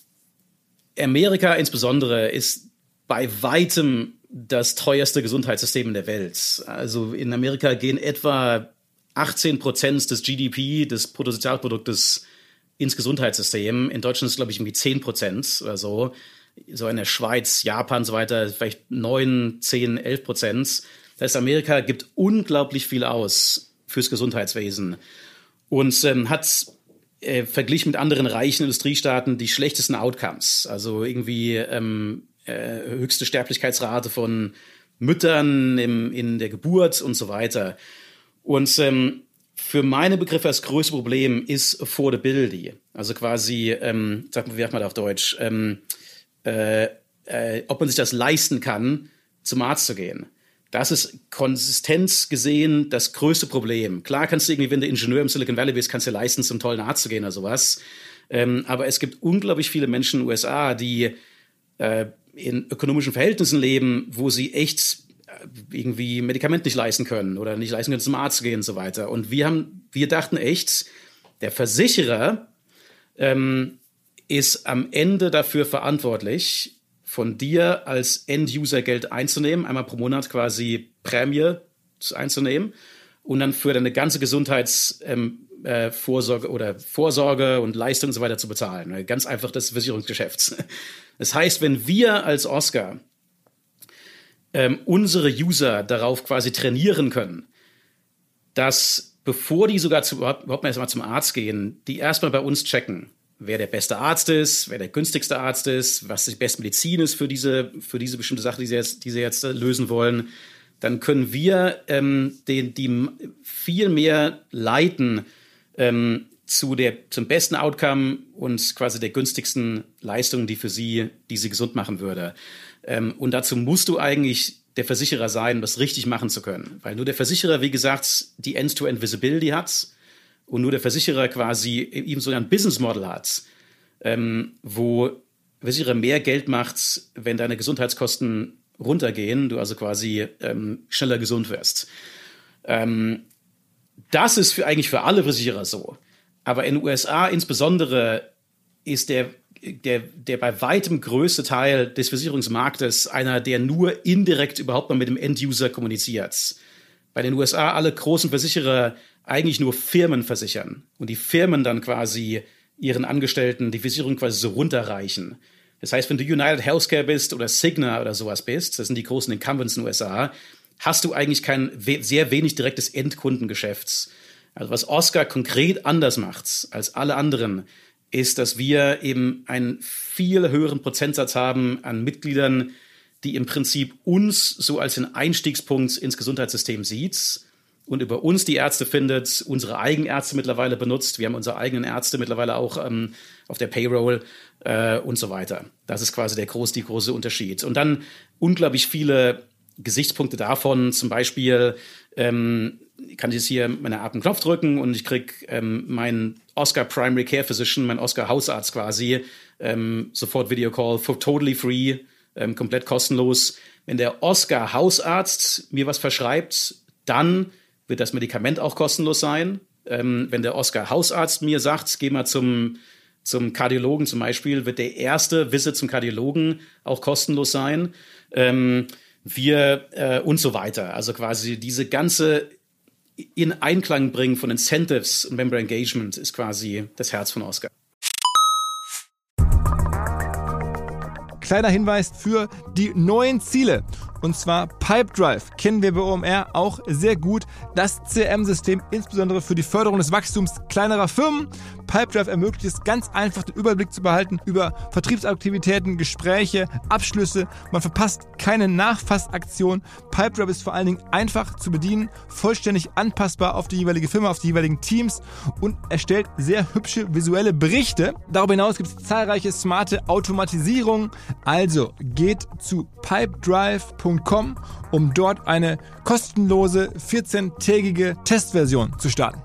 Amerika insbesondere ist bei weitem das teuerste Gesundheitssystem in der Welt. Also in Amerika gehen etwa achtzehn Prozent des G D P, des Bruttosozialproduktes, ins Gesundheitssystem. In Deutschland ist es, glaube ich, irgendwie zehn Prozent oder so. So in der Schweiz, Japan und so weiter, vielleicht neun, zehn, elf Prozent. Das heißt, Amerika gibt unglaublich viel aus fürs Gesundheitswesen und ähm, hat äh, verglichen mit anderen reichen Industriestaaten die schlechtesten Outcomes. Also irgendwie ähm, äh, höchste Sterblichkeitsrate von Müttern im, in der Geburt und so weiter. Und ähm, für meine Begriffe das größte Problem ist Affordability. Also quasi, ähm, sag mal, wie sagt man das auf Deutsch, ähm, Äh, äh, ob man sich das leisten kann, zum Arzt zu gehen. Das ist Konsistenz gesehen das größte Problem. Klar kannst du irgendwie, wenn du Ingenieur im Silicon Valley bist, kannst du dir leisten, zum tollen Arzt zu gehen oder sowas. Ähm, aber es gibt unglaublich viele Menschen in den U S A, die äh, in ökonomischen Verhältnissen leben, wo sie echt irgendwie Medikamente nicht leisten können oder nicht leisten können, zum Arzt zu gehen und so weiter. Und wir haben, wir dachten echt, der Versicherer ähm, ist am Ende dafür verantwortlich, von dir als End-User Geld einzunehmen, einmal pro Monat quasi Prämie einzunehmen und dann für deine ganze Gesundheitsvorsorge ähm, äh, oder Vorsorge und Leistung und so weiter zu bezahlen. Ganz einfach das Versicherungsgeschäft. Das heißt, wenn wir als Oscar ähm, unsere User darauf quasi trainieren können, dass bevor die sogar zu, überhaupt erst mal zum Arzt gehen, die erstmal bei uns checken, wer der beste Arzt ist, wer der günstigste Arzt ist, was die beste Medizin ist für diese, für diese bestimmte Sache, die sie jetzt, die sie jetzt lösen wollen, dann können wir ähm, den, die viel mehr leiten ähm, zu der, zum besten Outcome und quasi der günstigsten Leistung, die für sie, die sie gesund machen würde. Ähm, und dazu musst du eigentlich der Versicherer sein, um das richtig machen zu können. Weil nur der Versicherer, wie gesagt, die End-to-End-Visibility hat, und nur der Versicherer quasi eben so ein Business Model hat, ähm, wo der Versicherer mehr Geld macht, wenn deine Gesundheitskosten runtergehen, du also quasi ähm, schneller gesund wirst. Ähm, das ist für, eigentlich für alle Versicherer so. Aber in den U S A insbesondere ist der, der, der bei weitem größte Teil des Versicherungsmarktes einer, der nur indirekt überhaupt mal mit dem End-User kommuniziert. Bei den U S A alle großen Versicherer eigentlich nur Firmen versichern und die Firmen dann quasi ihren Angestellten die Versicherung quasi so runterreichen. Das heißt, wenn du United Healthcare bist oder Cigna oder sowas bist, das sind die großen Incumbents in den U S A, hast du eigentlich kein sehr wenig direktes Endkundengeschäft. Also was Oscar konkret anders macht als alle anderen, ist, dass wir eben einen viel höheren Prozentsatz haben an Mitgliedern, die im Prinzip uns so als den Einstiegspunkt ins Gesundheitssystem sieht und über uns die Ärzte findet, unsere eigenen Ärzte mittlerweile benutzt. Wir haben unsere eigenen Ärzte mittlerweile auch ähm, auf der Payroll äh, und so weiter. Das ist quasi der groß, die große Unterschied. Und dann unglaublich viele Gesichtspunkte davon, zum Beispiel ähm, kann ich jetzt hier meine Art einen Knopf drücken und ich kriege ähm, meinen Oscar Primary Care Physician, meinen Oscar Hausarzt quasi, ähm, sofort Videocall, for totally free, ähm, komplett kostenlos. Wenn der Oscar Hausarzt mir was verschreibt, dann wird das Medikament auch kostenlos sein. Ähm, wenn der Oscar Hausarzt mir sagt, geh mal zum, zum Kardiologen zum Beispiel, wird der erste Visit zum Kardiologen auch kostenlos sein. Ähm, wir äh, und so weiter. Also quasi diese ganze in Einklang bringen von Incentives und Member Engagement ist quasi das Herz von Oscar. kleiner Hinweis für die neuen Ziele. Und zwar Pipedrive kennen wir bei O M R auch sehr gut. Das C R M-System insbesondere für die Förderung des Wachstums kleinerer Firmen. Pipedrive ermöglicht es ganz einfach, den Überblick zu behalten über Vertriebsaktivitäten, Gespräche, Abschlüsse. Man verpasst keine Nachfassaktion. Pipedrive ist vor allen Dingen einfach zu bedienen, vollständig anpassbar auf die jeweilige Firma, auf die jeweiligen Teams und erstellt sehr hübsche visuelle Berichte. Darüber hinaus gibt es zahlreiche smarte Automatisierungen. Also geht zu pipedrive punkt com, um dort eine kostenlose vierzehntägige Testversion zu starten.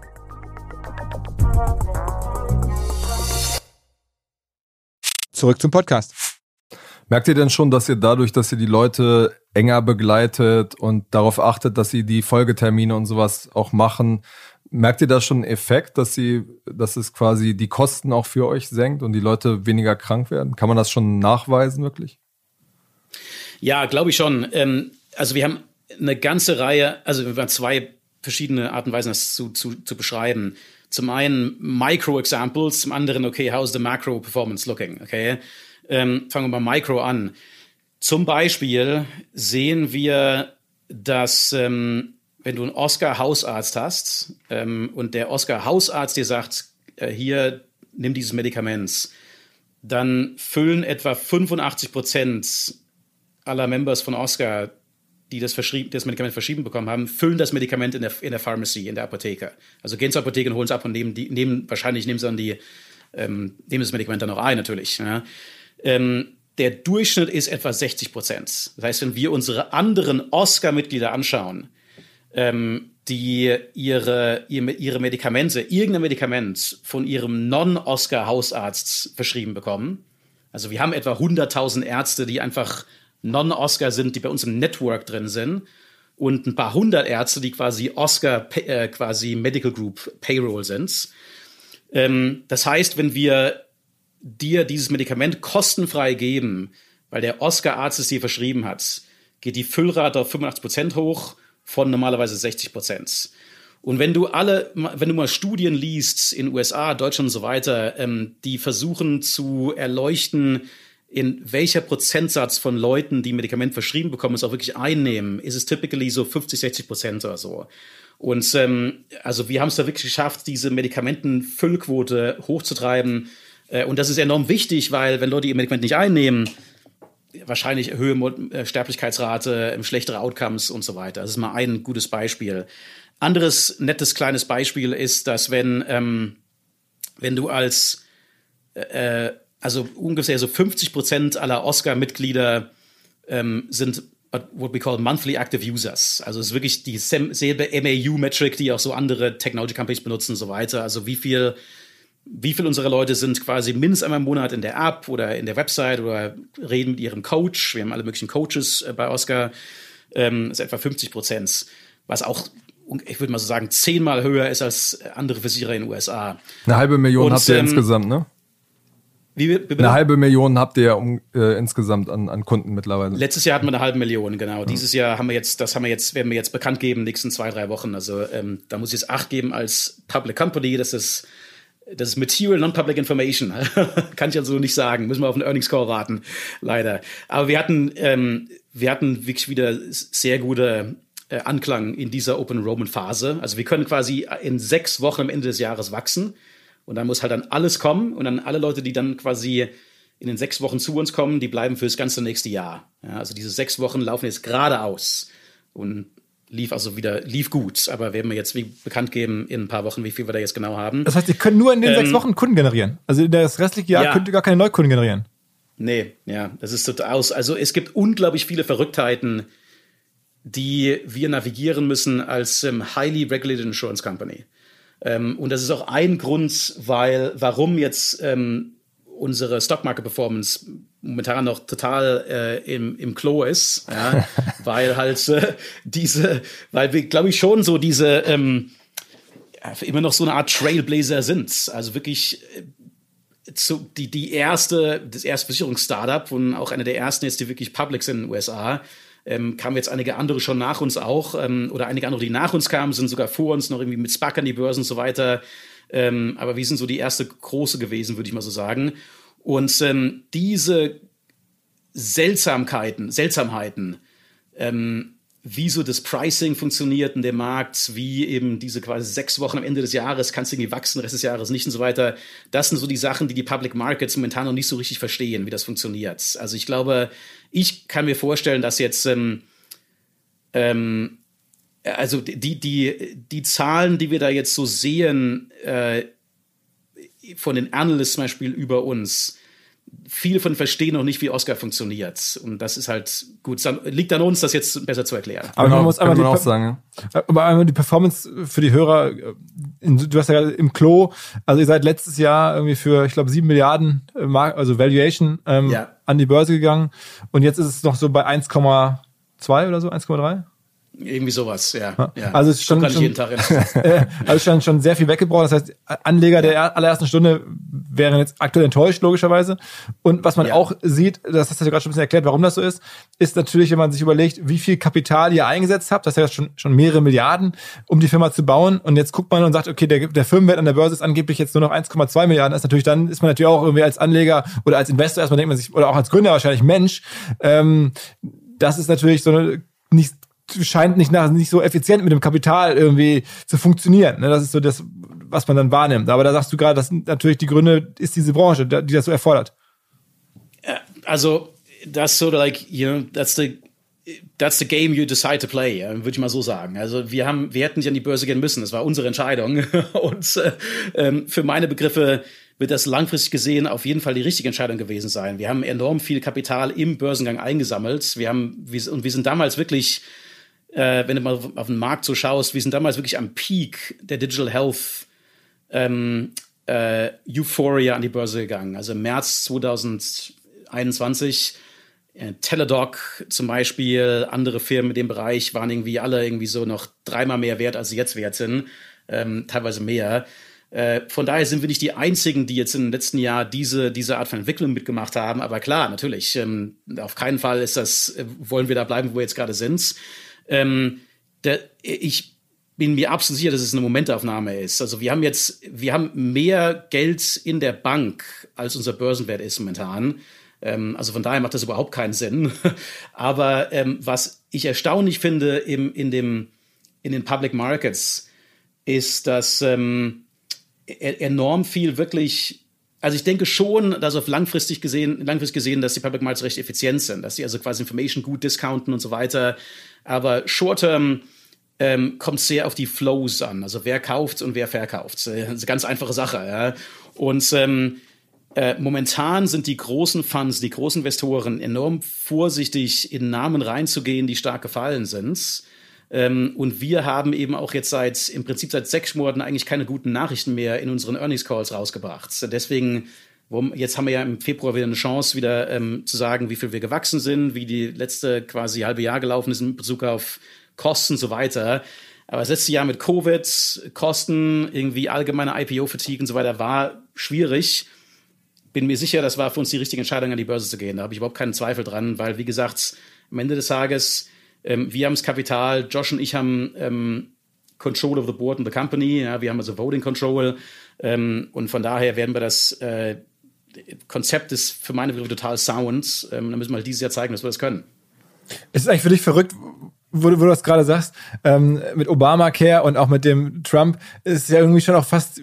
Zurück zum Podcast. Merkt ihr denn schon, dass ihr dadurch, dass ihr die Leute enger begleitet und darauf achtet, dass sie die Folgetermine und sowas auch machen, merkt ihr da schon einen Effekt, dass sie, dass es quasi die Kosten auch für euch senkt und die Leute weniger krank werden? Kann man das schon nachweisen wirklich? Ja, glaube ich schon. Ähm, also wir haben eine ganze Reihe, also wir haben zwei verschiedene Arten und Weisen, das zu, zu, zu beschreiben. Zum einen Micro-Examples, zum anderen, okay, how's the macro-performance looking? Okay, ähm, fangen wir mal Micro an. Zum Beispiel sehen wir, dass ähm, wenn du einen Oscar-Hausarzt hast ähm, und der Oscar-Hausarzt dir sagt, äh, hier, nimm dieses Medikament, dann füllen etwa fünfundachtzig Prozent aller Members von Oscar, die das, verschrieben, das Medikament verschrieben bekommen haben, füllen das Medikament in der, in der Pharmacy, in der Apotheke. Also gehen zur Apotheke und holen es ab und nehmen, die, nehmen wahrscheinlich nehmen sie dann die, ähm, nehmen das Medikament dann auch ein, natürlich. Ja. Ähm, der Durchschnitt ist etwa sechzig Prozent. Das heißt, wenn wir unsere anderen Oscar-Mitglieder anschauen, ähm, die ihre, ihre, ihre Medikamente, irgendein Medikament von ihrem Non-Oscar-Hausarzt verschrieben bekommen, also wir haben etwa hunderttausend Ärzte, die einfach Non-Oscar sind, die bei uns im Network drin sind, und ein paar hundert Ärzte, die quasi Oscar, äh, quasi Medical Group Payroll sind. Ähm, das heißt, wenn wir dir dieses Medikament kostenfrei geben, weil der Oscar-Arzt es dir verschrieben hat, geht die Füllrate auf fünfundachtzig Prozent hoch von normalerweise sechzig Prozent. Und wenn du alle, wenn du mal Studien liest in U S A, Deutschland und so weiter, ähm, die versuchen zu erleuchten, in welcher Prozentsatz von Leuten, die ein Medikament verschrieben bekommen, es auch wirklich einnehmen, ist es typically so fünfzig, sechzig Prozent oder so. Und ähm, also wir haben es da wirklich geschafft, diese Medikamentenfüllquote hochzutreiben. Äh, und das ist enorm wichtig, weil wenn Leute ihr Medikament nicht einnehmen, wahrscheinlich höhere Sterblichkeitsrate, schlechtere Outcomes und so weiter. Das ist mal ein gutes Beispiel. Anderes nettes kleines Beispiel ist, dass wenn ähm, wenn du als äh, also ungefähr so fünfzig Prozent aller Oscar-Mitglieder ähm, sind what we call monthly active users. Also es ist wirklich dieselbe M A U-Metric, die auch so andere Technology-Companies benutzen und so weiter. Also wie viel, wie viel unserer Leute sind quasi mindestens einmal im Monat in der App oder in der Website oder reden mit ihrem Coach. Wir haben alle möglichen Coaches äh, bei Oscar. Ähm, das ist etwa fünfzig Prozent, was auch, ich würde mal so sagen, zehnmal höher ist als andere Versicherer in den U S A. Eine halbe Million und, habt ihr ähm, insgesamt, ne? Wie, wie, wie, eine halbe Million habt ihr um, äh, insgesamt an, an Kunden mittlerweile. Letztes Jahr hatten wir eine halbe Million, genau. Ja. Dieses Jahr haben wir jetzt, das haben wir jetzt, werden wir jetzt bekannt geben, nächsten zwei, drei Wochen. Also ähm, da muss ich jetzt Acht geben als Public Company, das ist, das ist Material Non-Public Information. Kann ich also nicht sagen. Müssen wir auf den Earnings Call warten, leider. Aber wir hatten, ähm, wir hatten wirklich wieder sehr gute äh, Anklang in dieser Open Enrollment Phase. Also wir können quasi in sechs Wochen am Ende des Jahres wachsen. Und dann muss halt dann alles kommen und dann alle Leute, die dann quasi in den sechs Wochen zu uns kommen, die bleiben für das ganze nächste Jahr. Ja, also diese sechs Wochen laufen jetzt gerade aus und lief also wieder, lief gut. Aber werden wir jetzt wie bekannt geben in ein paar Wochen, wie viel wir da jetzt genau haben. Das heißt, ihr könnt nur in den ähm, sechs Wochen Kunden generieren. Also das restliche Jahr ja. könnt ihr gar keine Neukunden generieren. Nee, ja, das ist total aus. Also es gibt unglaublich viele Verrücktheiten, die wir navigieren müssen als ähm, highly regulated insurance company. Ähm, und das ist auch ein Grund, weil, warum jetzt ähm, unsere Stockmarket-Performance momentan noch total äh, im, im Klo ist, ja, weil halt äh, diese, weil wir, glaube ich, schon so diese ähm, ja, immer noch so eine Art Trailblazer sind. Also wirklich äh, zu, die, die erste, das erste Versicherungs-Startup und auch eine der ersten jetzt, die wirklich public sind in den U S A. Ähm, kamen jetzt einige andere schon nach uns auch, ähm, oder einige andere, die nach uns kamen, sind sogar vor uns noch irgendwie mit SPAC an die Börsen und so weiter. Ähm, aber wir sind so die erste große gewesen, würde ich mal so sagen. Und ähm, diese Seltsamkeiten, Seltsamheiten, ähm, wie so das Pricing funktioniert in dem Markt, wie eben diese quasi sechs Wochen am Ende des Jahres, kannst du irgendwie wachsen, Rest des Jahres nicht und so weiter. Das sind so die Sachen, die die Public Markets momentan noch nicht so richtig verstehen, wie das funktioniert. Also ich glaube, ich kann mir vorstellen, dass jetzt ähm, ähm, also die, die, die Zahlen, die wir da jetzt so sehen, äh, von den Analysts zum Beispiel über uns, viele von verstehen noch nicht, wie Oscar funktioniert. Und das ist halt gut. Liegt an uns, das jetzt besser zu erklären. Aber genau, man muss einmal kann man die, auch sagen. Aber einmal die Performance für die Hörer. Du hast ja gerade im Klo, also ihr seid letztes Jahr irgendwie für, ich glaube, sieben Milliarden, also Valuation, ähm, ja. an die Börse gegangen. Und jetzt ist es noch so bei eins Komma zwei oder so, eins Komma drei? Irgendwie sowas, ja. ja. ja. Also es ist schon, schon, jeden Tag also schon, schon sehr viel weggebraucht. Das heißt, Anleger der allerersten Stunde wären jetzt aktuell enttäuscht, logischerweise. Und was man ja. auch sieht, das hast du ja gerade schon ein bisschen erklärt, warum das so ist, ist natürlich, wenn man sich überlegt, wie viel Kapital ihr eingesetzt habt, das ist ja schon, schon mehrere Milliarden, um die Firma zu bauen. Und jetzt guckt man und sagt, okay, der, der Firmenwert an der Börse ist angeblich jetzt nur noch eins Komma zwei Milliarden. Das ist natürlich, dann ist man natürlich auch irgendwie als Anleger oder als Investor erstmal denkt man sich, oder auch als Gründer wahrscheinlich, Mensch, ähm, das ist natürlich so eine, nicht, scheint nicht nach, nicht so effizient mit dem Kapital irgendwie zu funktionieren. Das ist so das, was man dann wahrnimmt. Aber da sagst du gerade, das sind natürlich die Gründe, ist diese Branche, die das so erfordert. Also, that's sort of like, you know, that's the, that's the game you decide to play, würde ich mal so sagen. Also, wir haben, wir hätten nicht an die Börse gehen müssen. Das war unsere Entscheidung. Und äh, für meine Begriffe wird das langfristig gesehen auf jeden Fall die richtige Entscheidung gewesen sein. Wir haben enorm viel Kapital im Börsengang eingesammelt. Wir haben, wir, und wir sind damals wirklich, Äh, wenn du mal auf den Markt so schaust, wir sind damals wirklich am Peak der Digital Health ähm, äh, Euphoria an die Börse gegangen. Also im März zwanzig einundzwanzig, äh, Teladoc zum Beispiel, andere Firmen in dem Bereich waren irgendwie alle irgendwie so noch dreimal mehr wert, als sie jetzt wert sind, ähm, teilweise mehr. Äh, von daher sind wir nicht die Einzigen, die jetzt im letzten Jahr diese, diese Art von Entwicklung mitgemacht haben. Aber klar, natürlich, ähm, auf keinen Fall ist das, äh, wollen wir da bleiben, wo wir jetzt gerade sind. Ähm, der, ich bin mir absolut sicher, dass es eine Momentaufnahme ist. Also wir haben jetzt, wir haben mehr Geld in der Bank, als unser Börsenwert ist momentan. Ähm, also von daher macht das überhaupt keinen Sinn. Aber ähm, was ich erstaunlich finde im, in, dem, in den Public Markets, ist, dass ähm, enorm viel wirklich, also ich denke schon, dass auf langfristig gesehen, langfristig gesehen, dass die Public Markets recht effizient sind, dass sie also quasi Information gut discounten und so weiter. Aber short-term ähm, kommt es sehr auf die Flows an. Also wer kauft und wer verkauft. Das ist eine ganz einfache Sache. Ja? Und ähm, äh, momentan sind die großen Funds, die großen Investoren enorm vorsichtig, in Namen reinzugehen, die stark gefallen sind. Ähm, und wir haben eben auch jetzt seit, im Prinzip seit sechs Monaten eigentlich keine guten Nachrichten mehr in unseren Earnings Calls rausgebracht. Deswegen, jetzt haben wir ja im Februar wieder eine Chance, wieder ähm, zu sagen, wie viel wir gewachsen sind, wie die letzte quasi halbe Jahr gelaufen ist in Bezug auf Kosten und so weiter. Aber das letzte Jahr mit Covid, Kosten, irgendwie allgemeine I P O-Fatigue und so weiter war schwierig. Bin mir sicher, das war für uns die richtige Entscheidung, an die Börse zu gehen. Da habe ich überhaupt keinen Zweifel dran, weil, wie gesagt, am Ende des Tages, ähm, wir haben das Kapital, Josh und ich haben ähm, Control of the Board and the Company, ja, wir haben also Voting Control ähm, und von daher werden wir das äh, Konzept ist für meine Begriffe total sound. Ähm, da müssen wir halt dieses Jahr zeigen, dass wir das können. Es ist eigentlich für dich verrückt, wo du, wo du das gerade sagst, ähm, mit Obamacare und auch mit dem Trump, ist ja irgendwie schon auch fast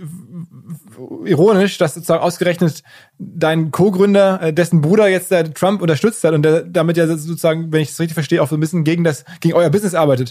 ironisch, dass sozusagen ausgerechnet dein Co-Gründer, äh, dessen Bruder jetzt der Trump unterstützt hat und der damit ja sozusagen, wenn ich es richtig verstehe, auch so ein bisschen gegen das, gegen euer Business arbeitet.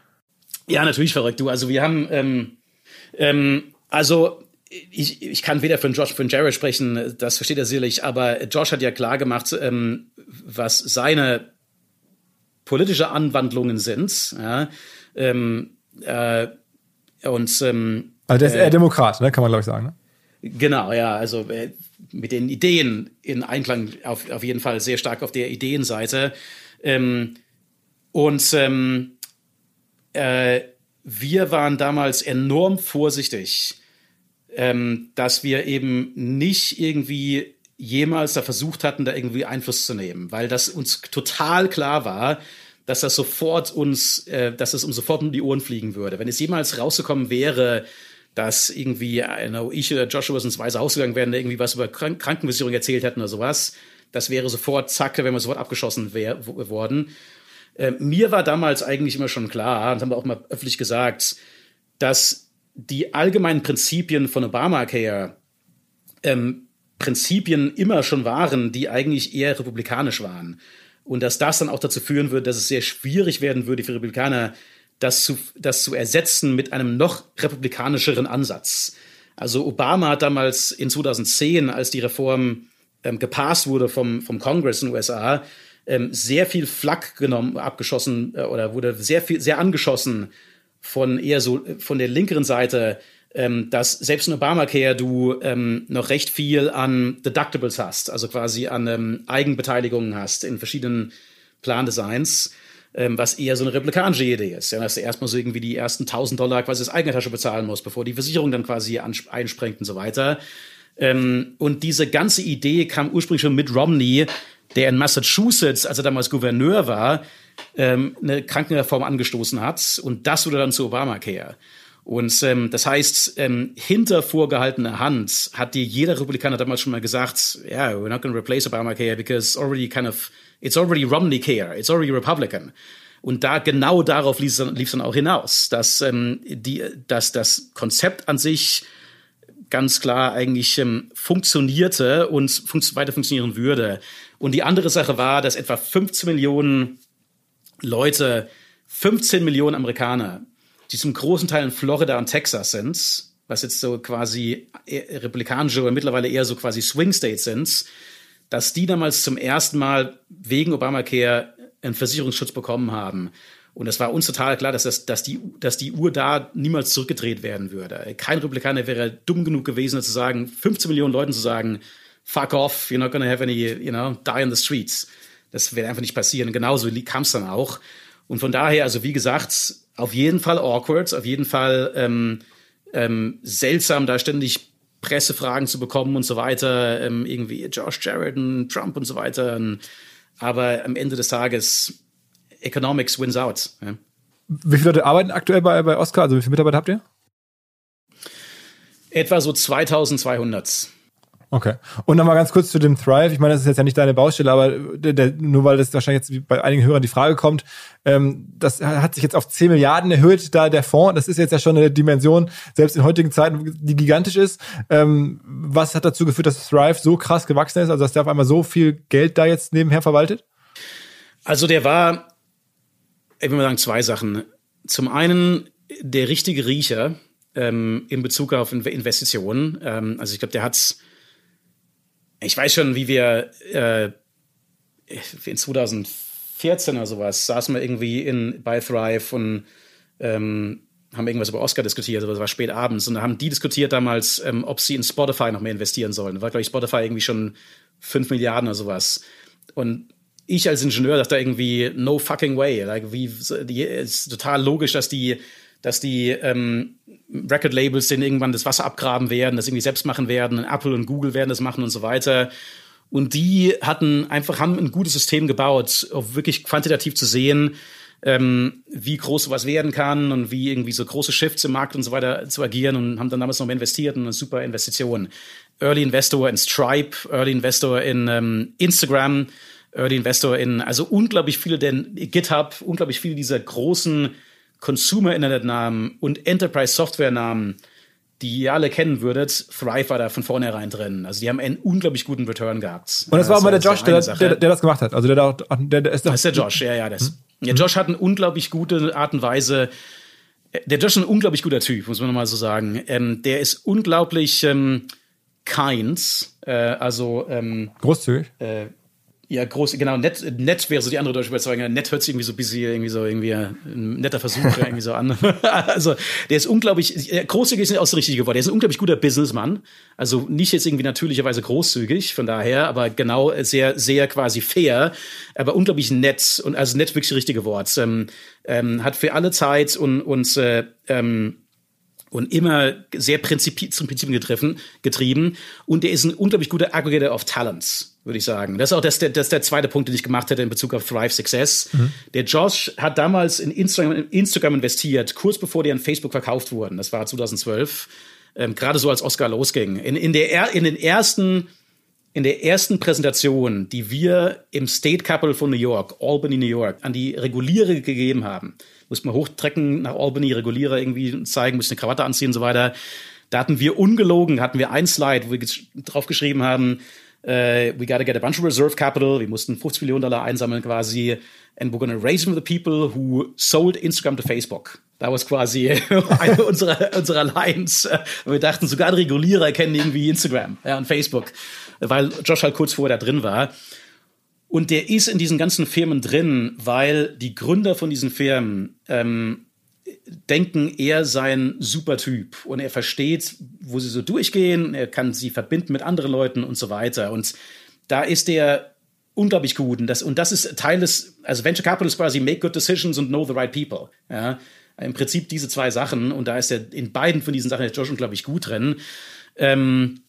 Ja, natürlich verrückt, du. Also wir haben, ähm, ähm, also Ich, ich kann weder für Josh, für Jared sprechen, das versteht er sicherlich, aber Josh hat ja klar gemacht, ähm, was seine politische Anwandlungen sind. Ja, ähm, äh, und, ähm, also der ist eher äh, Demokrat, ne? Kann man glaube ich sagen. Ne? Genau, ja, also äh, mit den Ideen in Einklang auf, auf jeden Fall sehr stark auf der Ideenseite. Ähm, und ähm, äh, wir waren damals enorm vorsichtig, Ähm, dass wir eben nicht irgendwie jemals da versucht hatten, da irgendwie Einfluss zu nehmen, weil das uns total klar war, dass das sofort uns, äh, dass es uns sofort um die Ohren fliegen würde. Wenn es jemals rausgekommen wäre, dass irgendwie, I know, ich oder Joshua ins Weiße Haus gegangen wären, irgendwie was über Krank- Krankenversicherung erzählt hätten oder sowas, das wäre sofort, zack, da wären wir sofort abgeschossen wär, worden. Äh, mir war damals eigentlich immer schon klar, und haben wir auch mal öffentlich gesagt, dass die allgemeinen Prinzipien von Obamacare ähm, Prinzipien immer schon waren, die eigentlich eher republikanisch waren. Und dass das dann auch dazu führen würde, dass es sehr schwierig werden würde für Republikaner, das zu, das zu ersetzen mit einem noch republikanischeren Ansatz. Also Obama hat damals in zweitausendzehn, als die Reform ähm, gepasst wurde vom, vom Congress in den U S A, ähm, sehr viel Flak genommen, abgeschossen äh, oder wurde sehr viel, sehr angeschossen von eher so von der linkeren Seite, ähm, dass selbst in Obamacare du ähm, noch recht viel an Deductibles hast, also quasi an ähm, Eigenbeteiligungen hast in verschiedenen Plandesigns. Ähm, was eher so eine republikanische Idee ist, ja, dass du erstmal so irgendwie die ersten tausend Dollar quasi aus eigener Tasche bezahlen musst, bevor die Versicherung dann quasi einspringt und so weiter. Ähm, und diese ganze Idee kam ursprünglich schon mit Romney, der in Massachusetts, als er damals Gouverneur war, ähm, eine Krankenreform angestoßen hat. Und das wurde dann zu Obamacare. Und ähm, das heißt, ähm, hinter vorgehaltener Hand hat dir jeder Republikaner damals schon mal gesagt, ja, yeah, we're not going to replace Obamacare because it's already kind of, it's already Romney Care, it's already Republican. Und da genau darauf lief es dann, lief es dann auch hinaus, dass, ähm, die, dass das Konzept an sich ganz klar eigentlich ähm, funktionierte und fun- weiter funktionieren würde. Und die andere Sache war, dass etwa fünfzehn Millionen Leute, fünfzehn Millionen Amerikaner, die zum großen Teil in Florida und Texas sind, was jetzt so quasi republikanische oder mittlerweile eher so quasi Swing States sind, dass die damals zum ersten Mal wegen Obamacare einen Versicherungsschutz bekommen haben. Und es war uns total klar, dass, das, dass, die, dass die Uhr da niemals zurückgedreht werden würde. Kein Republikaner wäre dumm genug gewesen, zu sagen, fünfzehn Millionen Leuten zu sagen, fuck off, you're not gonna have any, you know, die in the streets. Das wäre einfach nicht passieren. Genauso kam es dann auch. Und von daher, also wie gesagt, auf jeden Fall awkward, auf jeden Fall ähm, ähm, seltsam, da ständig Pressefragen zu bekommen und so weiter, ähm, irgendwie Josh Jarrett und Trump und so weiter. Aber am Ende des Tages, Economics wins out. Ja. Wie viele Leute arbeiten aktuell bei, bei Oscar? Also wie viele Mitarbeiter habt ihr? Etwa so zweitausendzweihundert. Okay. Und nochmal ganz kurz zu dem Thrive. Ich meine, das ist jetzt ja nicht deine Baustelle, aber der, der, nur weil das wahrscheinlich jetzt bei einigen Hörern die Frage kommt, ähm, das hat sich jetzt auf zehn Milliarden erhöht, da der Fonds. Das ist jetzt ja schon eine Dimension, selbst in heutigen Zeiten, die gigantisch ist. Ähm, was hat dazu geführt, dass Thrive so krass gewachsen ist? Also, dass der auf einmal so viel Geld da jetzt nebenher verwaltet? Also, der war, ich will mal sagen, zwei Sachen. Zum einen der richtige Riecher ähm, in Bezug auf Investitionen. Ähm, also, ich glaube, der hat's Ich weiß schon, wie wir äh, in zweitausendvierzehn oder sowas saßen wir irgendwie in bei Thrive und ähm, haben irgendwas über Oscar diskutiert, aber es war spät abends und da haben die diskutiert damals, ähm, ob sie in Spotify noch mehr investieren sollen. Da war, glaube ich, Spotify irgendwie schon fünf Milliarden oder sowas. Und ich als Ingenieur dachte irgendwie, no fucking way. Like, wie, die, ist total logisch, dass die dass die ähm, Record-Labels denen irgendwann das Wasser abgraben werden, das irgendwie selbst machen werden, und Apple und Google werden das machen und so weiter. Und die hatten einfach, haben ein gutes System gebaut, um wirklich quantitativ zu sehen, ähm, wie groß sowas werden kann und wie irgendwie so große Shifts im Markt und so weiter zu agieren und haben dann damals noch mehr investiert und eine super Investition. Early Investor in Stripe, Early Investor in ähm, Instagram, Early Investor in, also unglaublich viele, denn GitHub, unglaublich viele dieser großen Consumer-Internet-Namen und Enterprise-Software-Namen, die ihr alle kennen würdet. Thrive war da von vornherein drin. Also die haben einen unglaublich guten Return gehabt. Und das war aber der Josh, der, der, der das gemacht hat. Also der, der, der, der ist das ist der Josh, ja, ja. Das. Hm? Ja, Josh hat eine unglaublich gute Art und Weise. Der Josh ist ein unglaublich guter Typ, muss man nochmal so sagen. Ähm, der ist unglaublich ähm, kind, äh, also ähm, großzügig. Äh, Ja, groß, genau, nett, nett wäre so die andere deutsche Überzeugung. Nett hört sich irgendwie so ein bisschen, irgendwie so, irgendwie ein netter Versuch irgendwie so an. Also, der ist unglaublich, großzügig ist nicht auch so richtig geworden. Der ist ein unglaublich guter Businessmann. Also, nicht jetzt irgendwie natürlicherweise großzügig, von daher, aber genau sehr, sehr quasi fair, aber unglaublich nett und, also nett wirklich das richtige Wort. Ähm, ähm, hat für alle Zeit und, und, äh, ähm, und immer sehr Prinzip, zum Prinzip getrieben, getrieben. Und der ist ein unglaublich guter Aggregator of Talents, würde ich sagen. Das ist auch das, das ist der zweite Punkt, den ich gemacht hätte in Bezug auf Thrive Success. Mhm. Der Josh hat damals in Instagram, Instagram investiert, kurz bevor die an Facebook verkauft wurden. Das war zweitausendzwölf. Ähm, gerade so als Oscar losging. In, in, der, in den ersten, in der ersten Präsentation, die wir im State Capitol von New York, Albany, New York, an die Regulierer gegeben haben, mussten wir hochtrecken nach Albany, Regulierer irgendwie zeigen, mussten eine Krawatte anziehen und so weiter. Da hatten wir ungelogen, hatten wir ein Slide, wo wir drauf geschrieben haben, Uh, we gotta get a bunch of reserve capital. Wir mussten fünfzig Millionen Dollar einsammeln quasi. And we're gonna raise them for the people who sold Instagram to Facebook. Das war quasi eine unserer, unserer Lines. Wir dachten, sogar die Regulierer kennen irgendwie Instagram, ja, und Facebook. Weil Josh halt kurz vorher da drin war. Und der ist in diesen ganzen Firmen drin, weil die Gründer von diesen Firmen ähm, denken, er sei ein super Typ und er versteht, wo sie so durchgehen, er kann sie verbinden mit anderen Leuten und so weiter. Und da ist er unglaublich gut. Und das, und das ist Teil des, also Venture Capital ist quasi make good decisions and know the right people. Ja, im Prinzip diese zwei Sachen. Und da ist er in beiden von diesen Sachen ist Josh unglaublich gut drin. Ähm,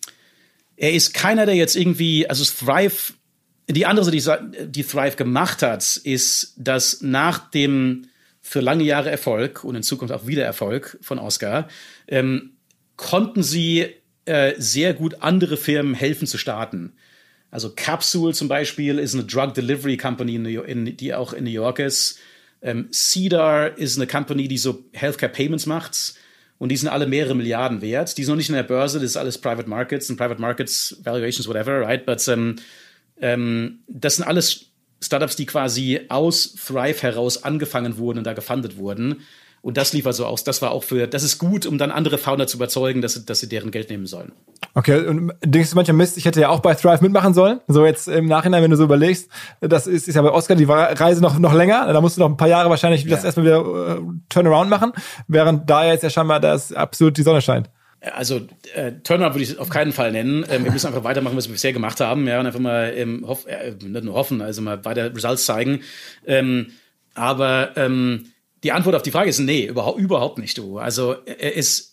er ist keiner, der jetzt irgendwie, also Thrive, die andere, die, die Thrive gemacht hat, ist, dass nach dem für lange Jahre Erfolg und in Zukunft auch wieder Erfolg von Oscar, ähm, konnten sie äh, sehr gut andere Firmen helfen zu starten. Also Capsule zum Beispiel ist eine Drug Delivery Company, in New York, in, die auch in New York ist. Ähm, Cedar ist eine Company, die so Healthcare Payments macht. Und die sind alle mehrere Milliarden wert. Die sind noch nicht in der Börse, das ist alles Private Markets und Private Markets, Valuations, whatever, right? But ähm, ähm, das sind alles Startups, die quasi aus Thrive heraus angefangen wurden und da gefundet wurden. Und das lief also aus, das war auch für, das ist gut, um dann andere Founder zu überzeugen, dass, dass sie deren Geld nehmen sollen. Okay, und denkst du manchmal, Mist, ich hätte ja auch bei Thrive mitmachen sollen? So jetzt im Nachhinein, wenn du so überlegst, das ist, ist ja bei Oscar die Reise noch, noch länger, da musst du noch ein paar Jahre wahrscheinlich ja. das erstmal wieder uh, Turnaround machen, während da jetzt ja scheinbar das absolut die Sonne scheint. Also äh, Turnaround würde ich auf keinen Fall nennen. Ähm, wir müssen einfach weitermachen, was wir bisher gemacht haben, ja, und einfach mal ähm, hoff, äh, nicht nur hoffen, also mal weiter Results zeigen. Ähm, aber ähm, die Antwort auf die Frage ist nee, überhaupt überhaupt nicht, du. Also äh, ist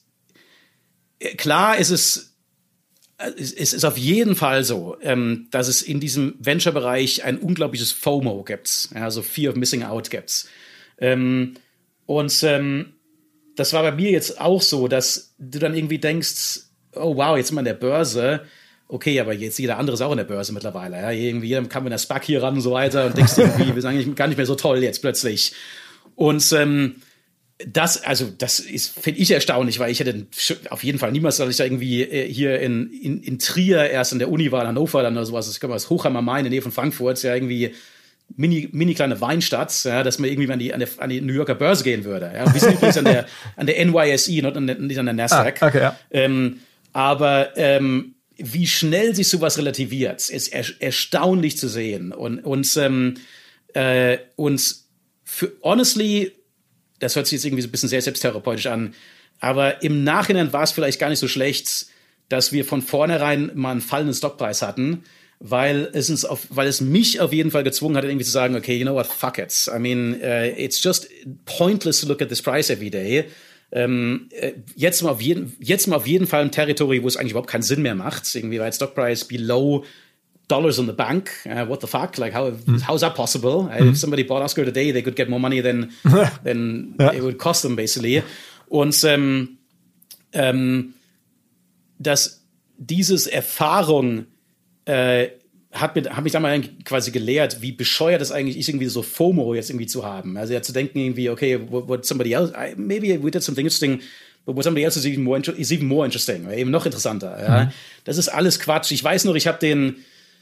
äh, klar, ist es es ist auf jeden Fall so, ähm, dass es in diesem Venture-Bereich ein unglaubliches FOMO gibt, ja, also Fear of Missing Out gibt. Ähm, und ähm, das war bei mir jetzt auch so, dass du dann irgendwie denkst, oh wow, jetzt sind wir in der Börse. Okay, aber jetzt jeder andere ist auch in der Börse mittlerweile. Ja? Irgendwie jeder kam mit der SPAC hier ran und so weiter und denkst irgendwie, wir sind eigentlich gar nicht mehr so toll jetzt plötzlich. Und ähm, das, also das ist, finde ich erstaunlich, weil ich hätte auf jeden Fall niemals, dass ich da irgendwie äh, hier in, in, in Trier erst in der Uni war, in Hannover dann oder sowas. Ich glaube, das Hochheim am Main in der Nähe von Frankfurt, ist ja irgendwie mini, mini kleine Weinstadt, ja, dass man irgendwie an die, an, der, an die New Yorker Börse gehen würde. Ja. Wir sind übrigens an der, an der N Y S E, nicht an der, nicht an der Nasdaq. Ah, okay, ja. ähm, aber ähm, wie schnell sich sowas relativiert, ist er, erstaunlich zu sehen. Und, und, ähm, äh, und für, honestly, das hört sich jetzt irgendwie so ein bisschen sehr selbsttherapeutisch an, aber im Nachhinein war es vielleicht gar nicht so schlecht, dass wir von vornherein mal einen fallenden Stockpreis hatten, weil es uns auf, weil es mich auf jeden Fall gezwungen hat, irgendwie zu sagen, okay, you know what, fuck it. I mean, uh, it's just pointless to look at this price every day. Ähm, jetzt mal auf jeden, jetzt mal auf jeden Fall ein Territory, wo es eigentlich überhaupt keinen Sinn mehr macht. Irgendwie war Stock Price below dollars on the bank. Uh, what the fuck? Like how mm. how is that possible? Mm. If somebody bought Oscar today, they could get more money than than ja. it would cost them basically. Und ähm, ähm, dass dieses Erfahrung äh, hat, mit, hat mich damals quasi gelehrt, wie bescheuert es eigentlich ist, irgendwie so FOMO jetzt irgendwie zu haben. Also ja zu denken irgendwie, okay, what, what somebody else, I, maybe we did something interesting, but what somebody else is even more, is even more interesting, eben noch interessanter. Ja. Mhm. Das ist alles Quatsch. Ich weiß noch, ich habe den,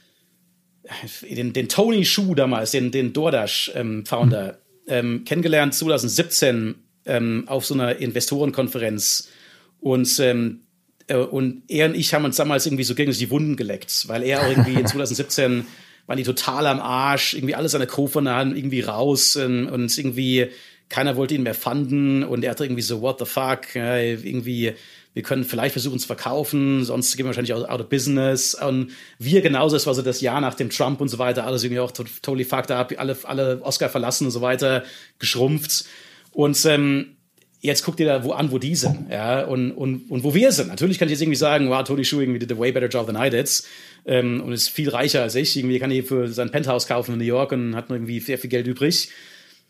den, den Tony Shu damals, den, den DoorDash-Founder, ähm, ähm, kennengelernt zwanzig siebzehn ähm, auf so einer Investorenkonferenz. Und ähm, Und er und ich haben uns damals irgendwie so gegenseitig die Wunden geleckt, weil er auch irgendwie in zwanzig siebzehn waren die total am Arsch, irgendwie alles an der Co-Foundern irgendwie raus und, und irgendwie keiner wollte ihn mehr funden und er hatte irgendwie so, what the fuck, ja, irgendwie, wir können vielleicht versuchen zu verkaufen, sonst gehen wir wahrscheinlich out of business. Und wir genauso, es war so das Jahr nach dem Trump und so weiter, alles irgendwie auch totally fucked up, alle, alle Oscar verlassen und so weiter, geschrumpft. Und ähm, jetzt guckt ihr da wo an, wo die sind, ja, und, und, und wo wir sind. Natürlich kann ich jetzt irgendwie sagen, wow, Tony Shu irgendwie did a way better job than I did, ähm, und ist viel reicher als ich. Irgendwie kann er für sein Penthouse kaufen in New York und hat noch irgendwie sehr viel Geld übrig.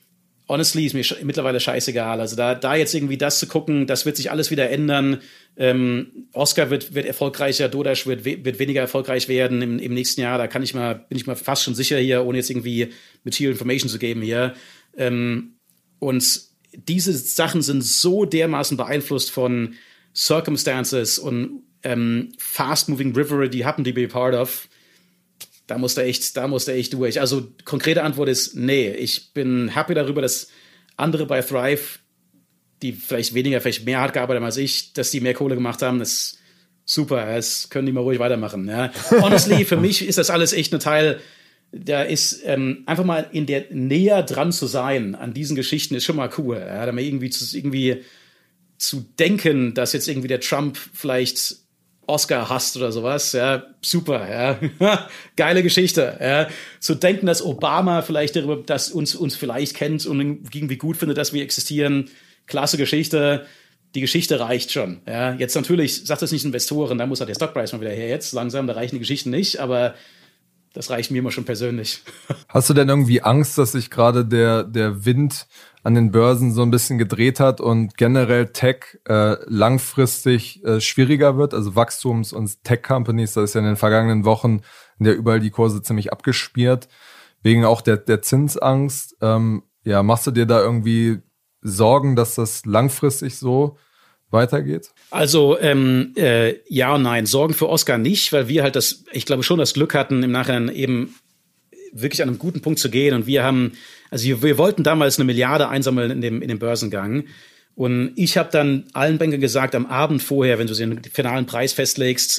honestly, ist mir sch- mittlerweile scheißegal. Also da, da jetzt irgendwie das zu gucken, das wird sich alles wieder ändern. Ähm, Oscar wird, wird erfolgreicher, Dodash wird, wird weniger erfolgreich werden im, im nächsten Jahr. Da kann ich mal, bin ich mal fast schon sicher hier, ohne jetzt irgendwie Material Information zu geben hier. Ähm, und diese Sachen sind so dermaßen beeinflusst von Circumstances und ähm, fast-moving river, die happen to be a part of. Da muss der echt, da muss der echt durch. Also konkrete Antwort ist nee. Ich bin happy darüber, dass andere bei Thrive, die vielleicht weniger, vielleicht mehr hart gearbeitet haben als ich, dass die mehr Kohle gemacht haben. Das ist super. Das können die mal ruhig weitermachen. Ja. Honestly, für mich ist das alles echt ein Teil. Da ist ähm, einfach mal in der näher dran zu sein an diesen Geschichten ist schon mal cool. Ja. Da mal irgendwie zu, irgendwie zu denken, dass jetzt irgendwie der Trump vielleicht Oscar hasst oder sowas, ja, super, ja, geile Geschichte, ja, zu denken, dass Obama vielleicht darüber, dass uns, uns vielleicht kennt und irgendwie gut findet, dass wir existieren, klasse Geschichte, die Geschichte reicht schon, ja, jetzt natürlich, sagt das nicht Investoren, da muss halt der Stockpreis mal wieder her jetzt, langsam, da reichen die Geschichten nicht, aber das reicht mir immer schon persönlich. Hast du denn irgendwie Angst, dass sich gerade der, der Wind an den Börsen so ein bisschen gedreht hat und generell Tech äh, langfristig äh, schwieriger wird? Also Wachstums- und Tech-Companies, das ist ja in den vergangenen Wochen in der überall die Kurse ziemlich abgespielt, wegen auch der, der Zinsangst. Ähm, ja, machst du dir da irgendwie Sorgen, dass das langfristig so weitergeht? Also ähm, äh, ja und nein. Sorgen für Oscar nicht, weil wir halt das, ich glaube schon das Glück hatten, im Nachhinein eben wirklich an einem guten Punkt zu gehen. Und wir haben, also wir, wir wollten damals eine Milliarde einsammeln in dem, in dem Börsengang. Und ich habe dann allen Bankern gesagt, am Abend vorher, wenn du den finalen Preis festlegst,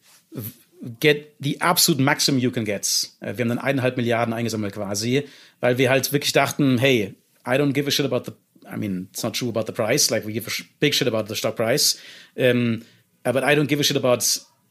get the absolute maximum you can get. Wir haben dann eineinhalb Milliarden eingesammelt quasi, weil wir halt wirklich dachten, hey, I don't give a shit about the I mean, it's not true about the price. Like, we give a sh- big shit about the stock price. Um, but I don't give a shit about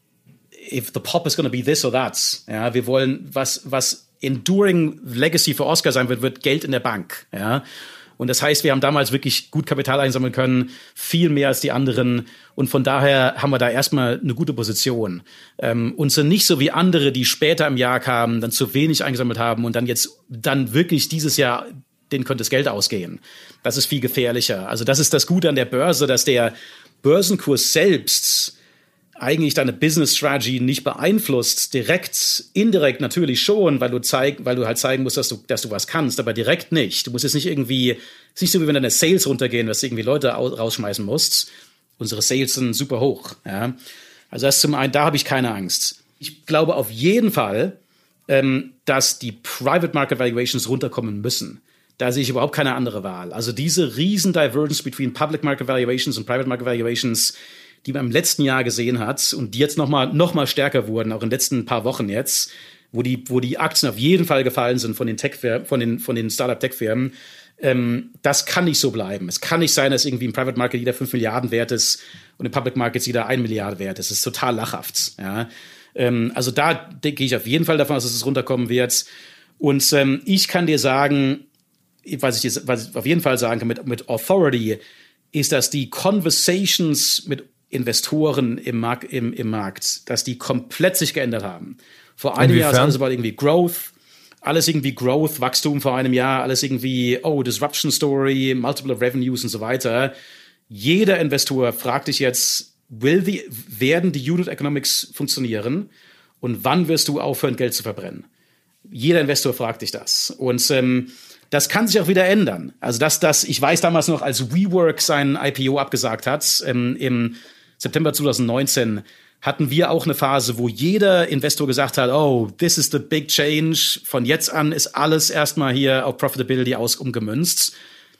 if the pop is going to be this or that. Ja, wir wollen, was, was enduring Legacy für Oscar sein wird, wird Geld in der Bank. Ja. Und das heißt, wir haben damals wirklich gut Kapital einsammeln können, viel mehr als die anderen. Und von daher haben wir da erstmal eine gute Position. Ähm, und sind nicht so wie andere, die später im Jahr kamen, dann zu wenig eingesammelt haben und dann jetzt, dann wirklich dieses Jahr, denen könnte das Geld ausgehen. Das ist viel gefährlicher. Also das ist das Gute an der Börse, dass der Börsenkurs selbst eigentlich deine Business Strategy nicht beeinflusst. Direkt, indirekt natürlich schon, weil du zeig, weil du halt zeigen musst, dass du, dass du was kannst, aber direkt nicht. Du musst jetzt nicht irgendwie, es ist nicht so wie wenn deine Sales runtergehen, dass du irgendwie Leute rausschmeißen musst. Unsere Sales sind super hoch. Ja. Also das zum einen, da habe ich keine Angst. Ich glaube auf jeden Fall, ähm, dass die Private Market Valuations runterkommen müssen. Da sehe ich überhaupt keine andere Wahl. Also diese riesen Divergence between Public Market Valuations und Private Market Valuations, die man im letzten Jahr gesehen hat und die jetzt noch mal, noch mal stärker wurden, auch in den letzten paar Wochen jetzt, wo die, wo die Aktien auf jeden Fall gefallen sind von den Tech-Firmen, von den, von den Startup-Tech-Firmen, ähm, das kann nicht so bleiben. Es kann nicht sein, dass irgendwie im Private Market jeder fünf Milliarden wert ist und im Public Markets jeder eine Milliarde wert ist. Das ist total lachhaft. Ja. Ähm, also da denke ich auf jeden Fall davon aus, dass es runterkommen wird. Und ähm, ich kann dir sagen, was ich jetzt, was ich auf jeden Fall sagen kann mit, mit Authority, ist, dass die Conversations mit Investoren im Markt, im, im Markt, dass die komplett sich geändert haben. Vor einem Inwiefern? Jahr ist alles aber irgendwie Growth, alles irgendwie Growth, Wachstum vor einem Jahr, alles irgendwie, oh, Disruption Story, Multiple Revenues und so weiter. Jeder Investor fragt dich jetzt, will die, werden die Unit Economics funktionieren und wann wirst du aufhören, Geld zu verbrennen? Jeder Investor fragt dich das. Und ähm, das kann sich auch wieder ändern. Also dass das, ich weiß damals noch, als WeWork sein I P O abgesagt hat, ähm, im September zwanzig neunzehn, hatten wir auch eine Phase, wo jeder Investor gesagt hat, oh, this is the big change. Von jetzt an ist alles erstmal hier auf Profitability aus umgemünzt.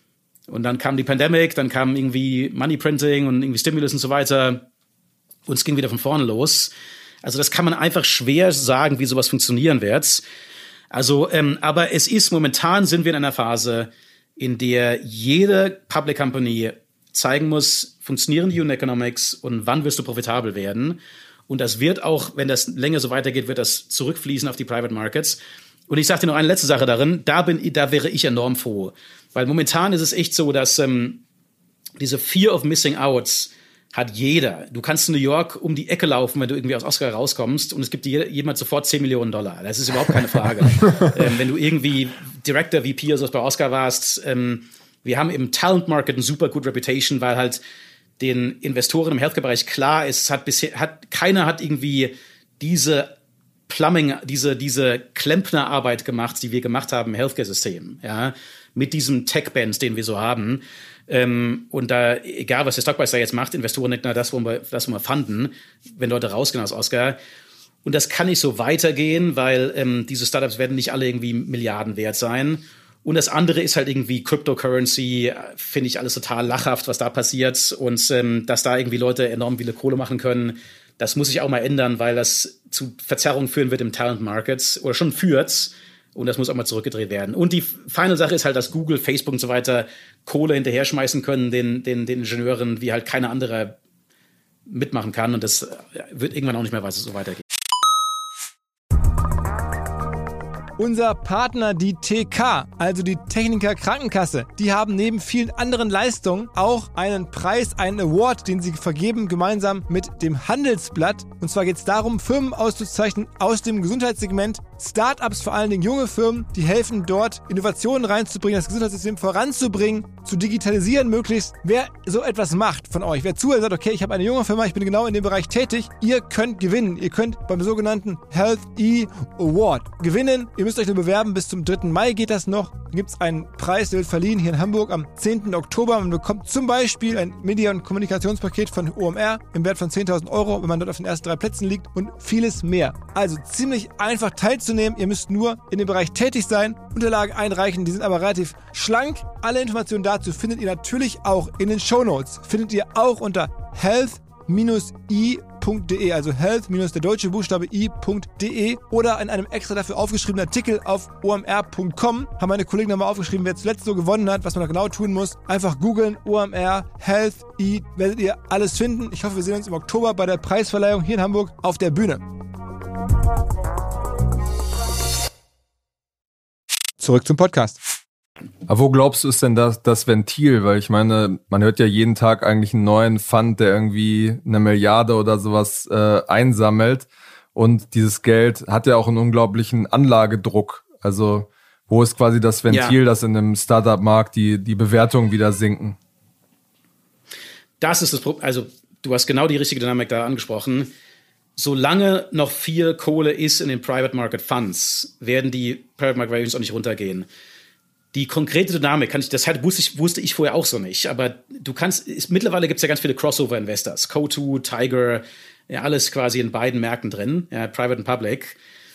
Und dann kam die Pandemic, dann kam irgendwie Money Printing und irgendwie Stimulus und so weiter. Und es ging wieder von vorne los. Also das kann man einfach schwer sagen, wie sowas funktionieren wird. Also, ähm, aber es ist, momentan sind wir in einer Phase, in der jede Public Company zeigen muss, funktionieren die Unit Economics und wann wirst du profitabel werden. Und das wird auch, wenn das länger so weitergeht, wird das zurückfließen auf die Private Markets. Und ich sage dir noch eine letzte Sache darin, da bin, da wäre ich enorm froh. Weil momentan ist es echt so, dass ähm, diese Fear of Missing Out hat jeder. Du kannst in New York um die Ecke laufen, wenn du irgendwie aus Oscar rauskommst und es gibt dir jemand sofort zehn Millionen Dollar. Das ist überhaupt keine Frage. ähm, wenn du irgendwie Director, V P oder sowas bei Oscar warst, ähm, wir haben im Talent Market eine super gute Reputation, weil halt den Investoren im Healthcare-Bereich klar ist, hat bisher, hat, keiner hat irgendwie diese Plumbing, diese, diese Klempnerarbeit gemacht, die wir gemacht haben im Healthcare-System, ja, mit diesem Tech-Band, den wir so haben. Ähm, und da, egal was der Stockprice da jetzt macht, Investoren nicht nur das, wo wir, das, wo wir fanden, wenn Leute rausgehen aus Oscar. Und das kann nicht so weitergehen, weil ähm, diese Startups werden nicht alle irgendwie Milliarden wert sein. Und das andere ist halt irgendwie Cryptocurrency, finde ich alles total lachhaft, was da passiert. Und ähm, dass da irgendwie Leute enorm viele Kohle machen können, das muss sich auch mal ändern, weil das zu Verzerrungen führen wird im Talent Markets oder schon führt. Und das muss auch mal zurückgedreht werden. Und die final Sache ist halt, dass Google, Facebook und so weiter Kohle hinterher schmeißen können, den, den, den Ingenieuren, wie halt keine andere mitmachen kann. Und das wird irgendwann auch nicht mehr so weitergehen. Unser Partner, die T K, also die Techniker Krankenkasse, die haben neben vielen anderen Leistungen auch einen Preis, einen Award, den sie vergeben, gemeinsam mit dem Handelsblatt. Und zwar geht es darum, Firmen auszuzeichnen aus dem Gesundheitssegment, Startups, vor allen Dingen junge Firmen, die helfen dort, Innovationen reinzubringen, das Gesundheitssystem voranzubringen, zu digitalisieren möglichst. Wer so etwas macht von euch, wer zuhört, sagt, okay, ich habe eine junge Firma, ich bin genau in dem Bereich tätig, ihr könnt gewinnen. Ihr könnt beim sogenannten Health E Award gewinnen. Ihr müsst euch nur bewerben, bis zum dritten Mai geht das noch. Da gibt es einen Preis, der wird verliehen hier in Hamburg am zehnten Oktober. Man bekommt zum Beispiel ein Media- und Kommunikationspaket von O M R im Wert von zehntausend Euro, wenn man dort auf den ersten drei Plätzen liegt und vieles mehr. Also ziemlich einfach teilzunehmen. Ihr müsst nur in dem Bereich tätig sein, Unterlagen einreichen, die sind aber relativ schlank. Alle Informationen dazu findet ihr natürlich auch in den Shownotes. Findet ihr auch unter health i punkt de, also health der deutsche Buchstabe i punkt de oder in einem extra dafür aufgeschriebenen Artikel auf o m r punkt com haben meine Kollegen nochmal aufgeschrieben, wer zuletzt so gewonnen hat, was man da genau tun muss. Einfach googeln, O M R, Health E, werdet ihr alles finden. Ich hoffe, wir sehen uns im Oktober bei der Preisverleihung hier in Hamburg auf der Bühne. Zurück zum Podcast. Aber wo glaubst du ist denn das, das Ventil? Weil ich meine, man hört ja jeden Tag eigentlich einen neuen Fund, der irgendwie eine Milliarde oder sowas äh, einsammelt. Und dieses Geld hat ja auch einen unglaublichen Anlagedruck. Also wo ist quasi das Ventil, ja, dass in einem Startup-Markt die, die Bewertungen wieder sinken? Das ist das Problem. Also du hast genau die richtige Dynamik da angesprochen. Solange noch viel Kohle ist in den Private Market Funds, werden die Private Market Valuations auch nicht runtergehen. Die konkrete Dynamik, kann ich, das wusste ich, wusste ich vorher auch so nicht, aber du kannst, ist, mittlerweile gibt es ja ganz viele Crossover-Investors, Co zwei, Tiger, ja, alles quasi in beiden Märkten drin, ja, Private und Public.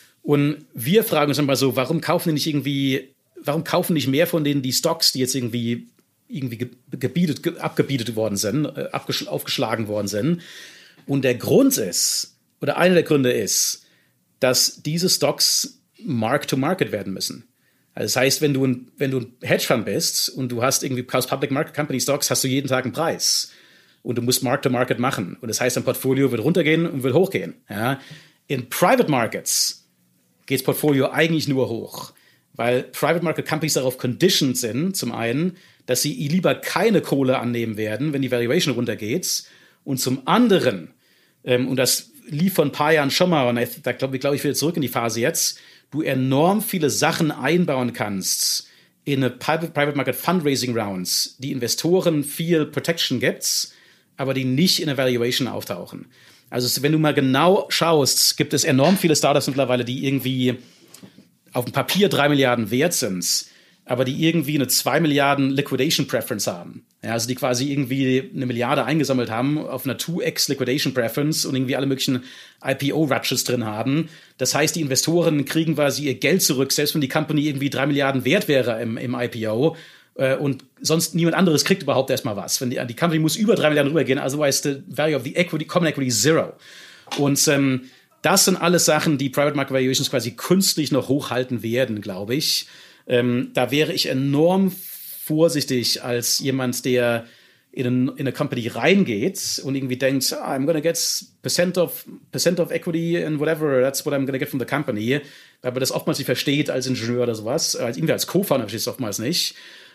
Und wir fragen uns immer so, warum kaufen die nicht irgendwie, warum kaufen nicht mehr von denen die Stocks, die jetzt irgendwie, irgendwie gebietet, ge, abgebietet worden sind, äh, aufgeschlagen worden sind? Und der Grund ist, oder einer der Gründe ist, dass diese Stocks Mark-to-Market werden müssen. Also das heißt, wenn du ein, wenn du ein Hedgefonds bist und du hast irgendwie kaufst Public Market Company Stocks, hast du jeden Tag einen Preis und du musst Mark-to-Market machen. Und das heißt, dein Portfolio wird runtergehen und wird hochgehen. Ja? In Private Markets geht das Portfolio eigentlich nur hoch, weil Private Market Companies darauf conditioned sind, zum einen, dass sie lieber keine Kohle annehmen werden, wenn die Valuation runtergeht, und zum anderen, ähm, und das lief vor ein paar Jahren schon mal, und da glaube glaub ich wieder zurück in die Phase jetzt, du enorm viele Sachen einbauen kannst in eine Private, Private Market Fundraising Rounds, die Investoren viel Protection gibt, aber die nicht in der Valuation auftauchen. Also wenn du mal genau schaust, gibt es enorm viele Startups mittlerweile, die irgendwie auf dem Papier drei Milliarden wert sind, aber die irgendwie eine zwei Milliarden Liquidation Preference haben. Ja, also die quasi irgendwie eine Milliarde eingesammelt haben auf einer zwei x Liquidation Preference und irgendwie alle möglichen I P O-Ratchets drin haben. Das heißt, die Investoren kriegen quasi ihr Geld zurück, selbst wenn die Company irgendwie drei Milliarden wert wäre im, im I P O. Äh, und sonst niemand anderes kriegt überhaupt erstmal was. Wenn die, die Company muss über drei Milliarden rübergehen, otherwise the value of the equity, common equity is zero. Und ähm, das sind alles Sachen, die Private Market Valuations quasi künstlich noch hochhalten werden, glaube ich. Ähm, da wäre ich enorm vorsichtig als jemand, der in, ein, in eine Company reingeht und irgendwie denkt, oh, I'm gonna get percent of, percent of equity and whatever, that's what I'm gonna get from the company. Weil man das oftmals nicht versteht als Ingenieur oder sowas, als irgendwie als Co-Founder versteht es oftmals nicht.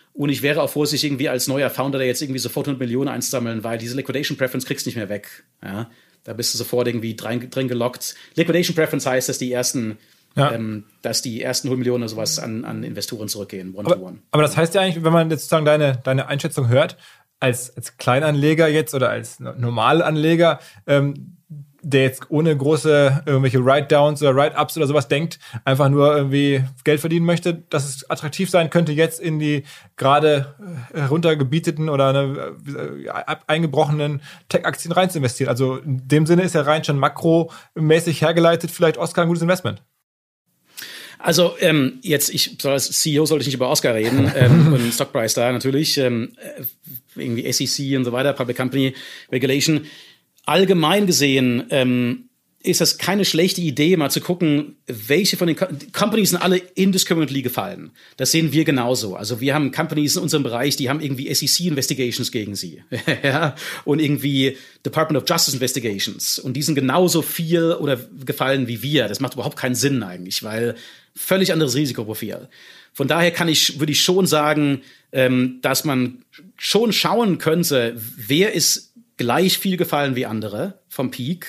Und ich wäre auch vorsichtig irgendwie als neuer Founder, der jetzt irgendwie sofort hundert Millionen einsammeln, weil diese Liquidation Preference kriegst du nicht mehr weg. Ja? Da bist du sofort irgendwie drin, drin gelockt. Liquidation Preference heißt, dass die ersten, ja. ähm, dass die ersten hundert Millionen oder sowas an, an Investoren zurückgehen. One aber, to one. aber das heißt ja eigentlich, wenn man jetzt sozusagen deine, deine Einschätzung hört, als, als Kleinanleger jetzt oder als Normalanleger, ähm, der jetzt ohne große irgendwelche Write-Downs oder Write-Ups oder sowas denkt, einfach nur irgendwie Geld verdienen möchte, dass es attraktiv sein könnte, jetzt in die gerade heruntergebieteten oder eine, äh, eingebrochenen Tech-Aktien rein zu investieren. Also in dem Sinne ist ja rein schon makromäßig hergeleitet vielleicht Oscar ein gutes Investment. Also ähm, jetzt, ich als C E O sollte ich nicht über Oscar reden ähm, und Stockprice da natürlich, ähm, irgendwie S E C und so weiter, Public Company Regulation. Allgemein gesehen ähm, ist das keine schlechte Idee, mal zu gucken, welche von den Co- Companies sind alle indiscriminately gefallen. Das sehen wir genauso. Also wir haben Companies in unserem Bereich, die haben irgendwie S E C-Investigations gegen sie. ja? Und irgendwie Department of Justice Investigations. Und die sind genauso viel oder gefallen wie wir. Das macht überhaupt keinen Sinn eigentlich, weil völlig anderes Risikoprofil. Von daher kann ich, würde ich schon sagen, ähm, dass man schon schauen könnte, wer ist gleich viel gefallen wie andere vom Peak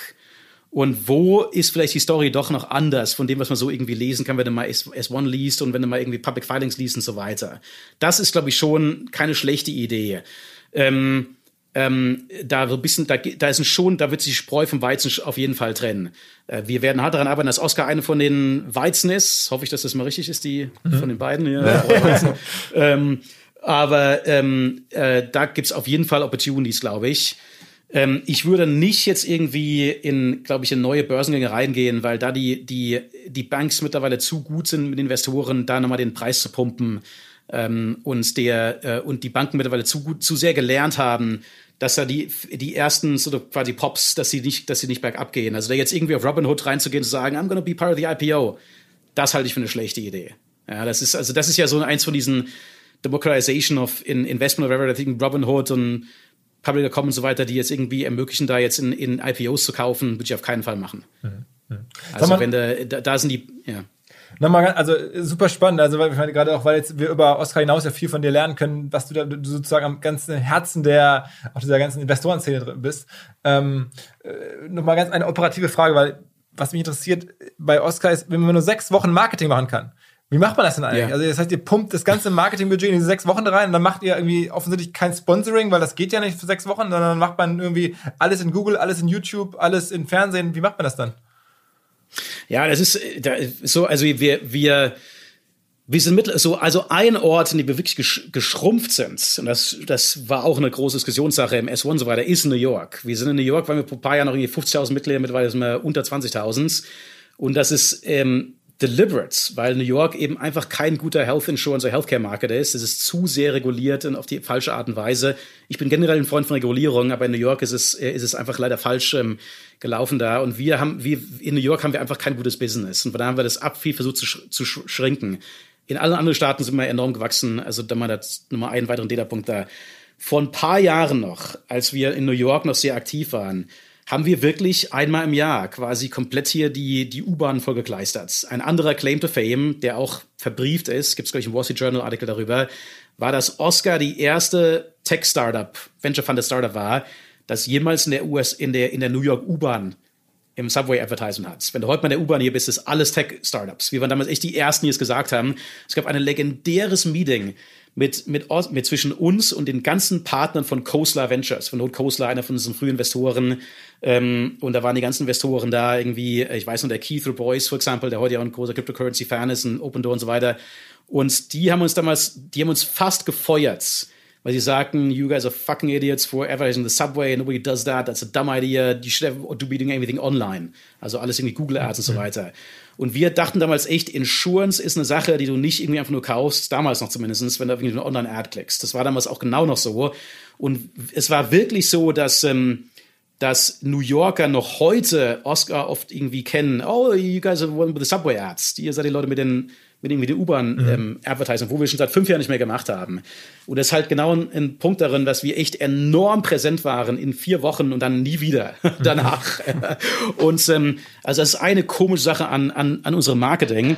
und wo ist vielleicht die Story doch noch anders von dem, was man so irgendwie lesen kann, wenn du mal S eins liest und wenn du mal irgendwie Public Filings liest und so weiter. Das ist, glaube ich, schon keine schlechte Idee. Ähm, ähm, da so ein bisschen, da, da ist ein schon, da wird sich Spreu vom Weizen auf jeden Fall trennen. Äh, wir werden hart daran arbeiten, dass Oscar eine von den Weizen ist. Hoffe ich, dass das mal richtig ist, die mhm. von den beiden hier. Ja. ähm, aber ähm, äh, da gibt's auf jeden Fall Opportunities, glaube ich. Ähm, ich würde nicht jetzt irgendwie in, glaube ich, in neue Börsengänge reingehen, weil da die, die, die Banks mittlerweile zu gut sind mit Investoren, da nochmal den Preis zu pumpen, ähm, und der, äh, und die Banken mittlerweile zu gut, zu sehr gelernt haben, dass da die, die ersten, so quasi Pops, dass sie nicht, dass sie nicht bergab gehen. Also da jetzt irgendwie auf Robinhood reinzugehen und zu sagen, I'm gonna be part of the I P O, das halte ich für eine schlechte Idee. Ja, das ist, also das ist ja so eins von diesen Democratization of in Investment of Everything, Robinhood und Public Account und so weiter, die jetzt irgendwie ermöglichen, da jetzt in, in I P Os zu kaufen, würde ich auf keinen Fall machen. Mhm. Mhm. Also mal, wenn da, da, da sind die, ja. Nochmal, also super spannend, also weil ich meine, gerade auch, weil jetzt wir über Oscar hinaus ja viel von dir lernen können, was du da du sozusagen am ganzen Herzen der, auch dieser ganzen Investorenszene drin bist. Ähm, äh, Nochmal ganz eine operative Frage, weil was mich interessiert bei Oscar ist, wenn man nur sechs Wochen Marketing machen kann, wie macht man das denn eigentlich? Ja. Also das heißt, ihr pumpt das ganze Marketingbudget in diese sechs Wochen rein und dann macht ihr irgendwie offensichtlich kein Sponsoring, weil das geht ja nicht für sechs Wochen, sondern dann macht man irgendwie alles in Google, alles in YouTube, alles in Fernsehen. Wie macht man das dann? Ja, das ist da, so, also wir, wir, wir sind mit, so, also ein Ort, in dem wir wirklich gesch, geschrumpft sind, und das, das war auch eine große Diskussionssache im S eins und so weiter, ist New York. Wir sind in New York, weil wir vor ein paar Jahren noch irgendwie fünfzigtausend Mitglieder, mittlerweile sind wir unter zwanzigtausend. Und das ist, ähm, deliberate, weil New York eben einfach kein guter Health Insurance oder Healthcare Market ist. Es ist zu sehr reguliert und auf die falsche Art und Weise. Ich bin generell ein Freund von Regulierung, aber in New York ist es, ist es einfach leider falsch ähm, gelaufen da. Und wir haben, wir, in New York haben wir einfach kein gutes Business. Und von daher haben wir das ab viel versucht zu, sch- zu sch- schrinken. In allen anderen Staaten sind wir enorm gewachsen. Also da mal das, nochmal einen weiteren Data-Punkt da. Vor ein paar Jahren noch, als wir in New York noch sehr aktiv waren, haben wir wirklich einmal im Jahr quasi komplett hier die, die U-Bahn vollgekleistert. Ein anderer Claim to Fame, der auch verbrieft ist, gibt es, glaube ich, im Wall Street Journal Artikel darüber, war, dass Oscar die erste Tech-Startup, Venture-Funded Startup war, das jemals in der U S, in der, in der New York U-Bahn im Subway Advertisement hat. Wenn du heute mal in der U-Bahn hier bist, ist alles Tech-Startups. Wir waren damals echt die Ersten, die es gesagt haben. Es gab ein legendäres Meeting mit, mit, mit zwischen uns und den ganzen Partnern von Khosla Ventures, von Not Khosla, einer von unseren frühen Investoren. Ähm, und da waren die ganzen Investoren da irgendwie, ich weiß noch, der Keith Boyce, for example, der heute ja auch ein großer Cryptocurrency-Fan ist, ein Open Door und so weiter. Und die haben uns damals, die haben uns fast gefeuert, weil sie sagten, you guys are fucking idiots for advertising the subway, nobody does that, that's a dumb idea, you should have to be doing everything online. Also alles irgendwie Google Ads und so weiter. Und wir dachten damals echt, Insurance ist eine Sache, die du nicht irgendwie einfach nur kaufst, damals noch zumindest, wenn du irgendwie eine Online-Ad klickst. Das war damals auch genau noch so. Und es war wirklich so, dass, ähm, dass New Yorker noch heute Oscar oft irgendwie kennen, oh, you guys are one with the subway ads. Ihr seid die Leute mit den mit irgendwie der U-Bahn mhm. ähm, Advertising, wo wir schon seit fünf Jahren nicht mehr gemacht haben. Und das ist halt genau ein, ein Punkt darin, dass wir echt enorm präsent waren in vier Wochen und dann nie wieder danach. und ähm, also das ist eine komische Sache an, an, an unserem Marketing.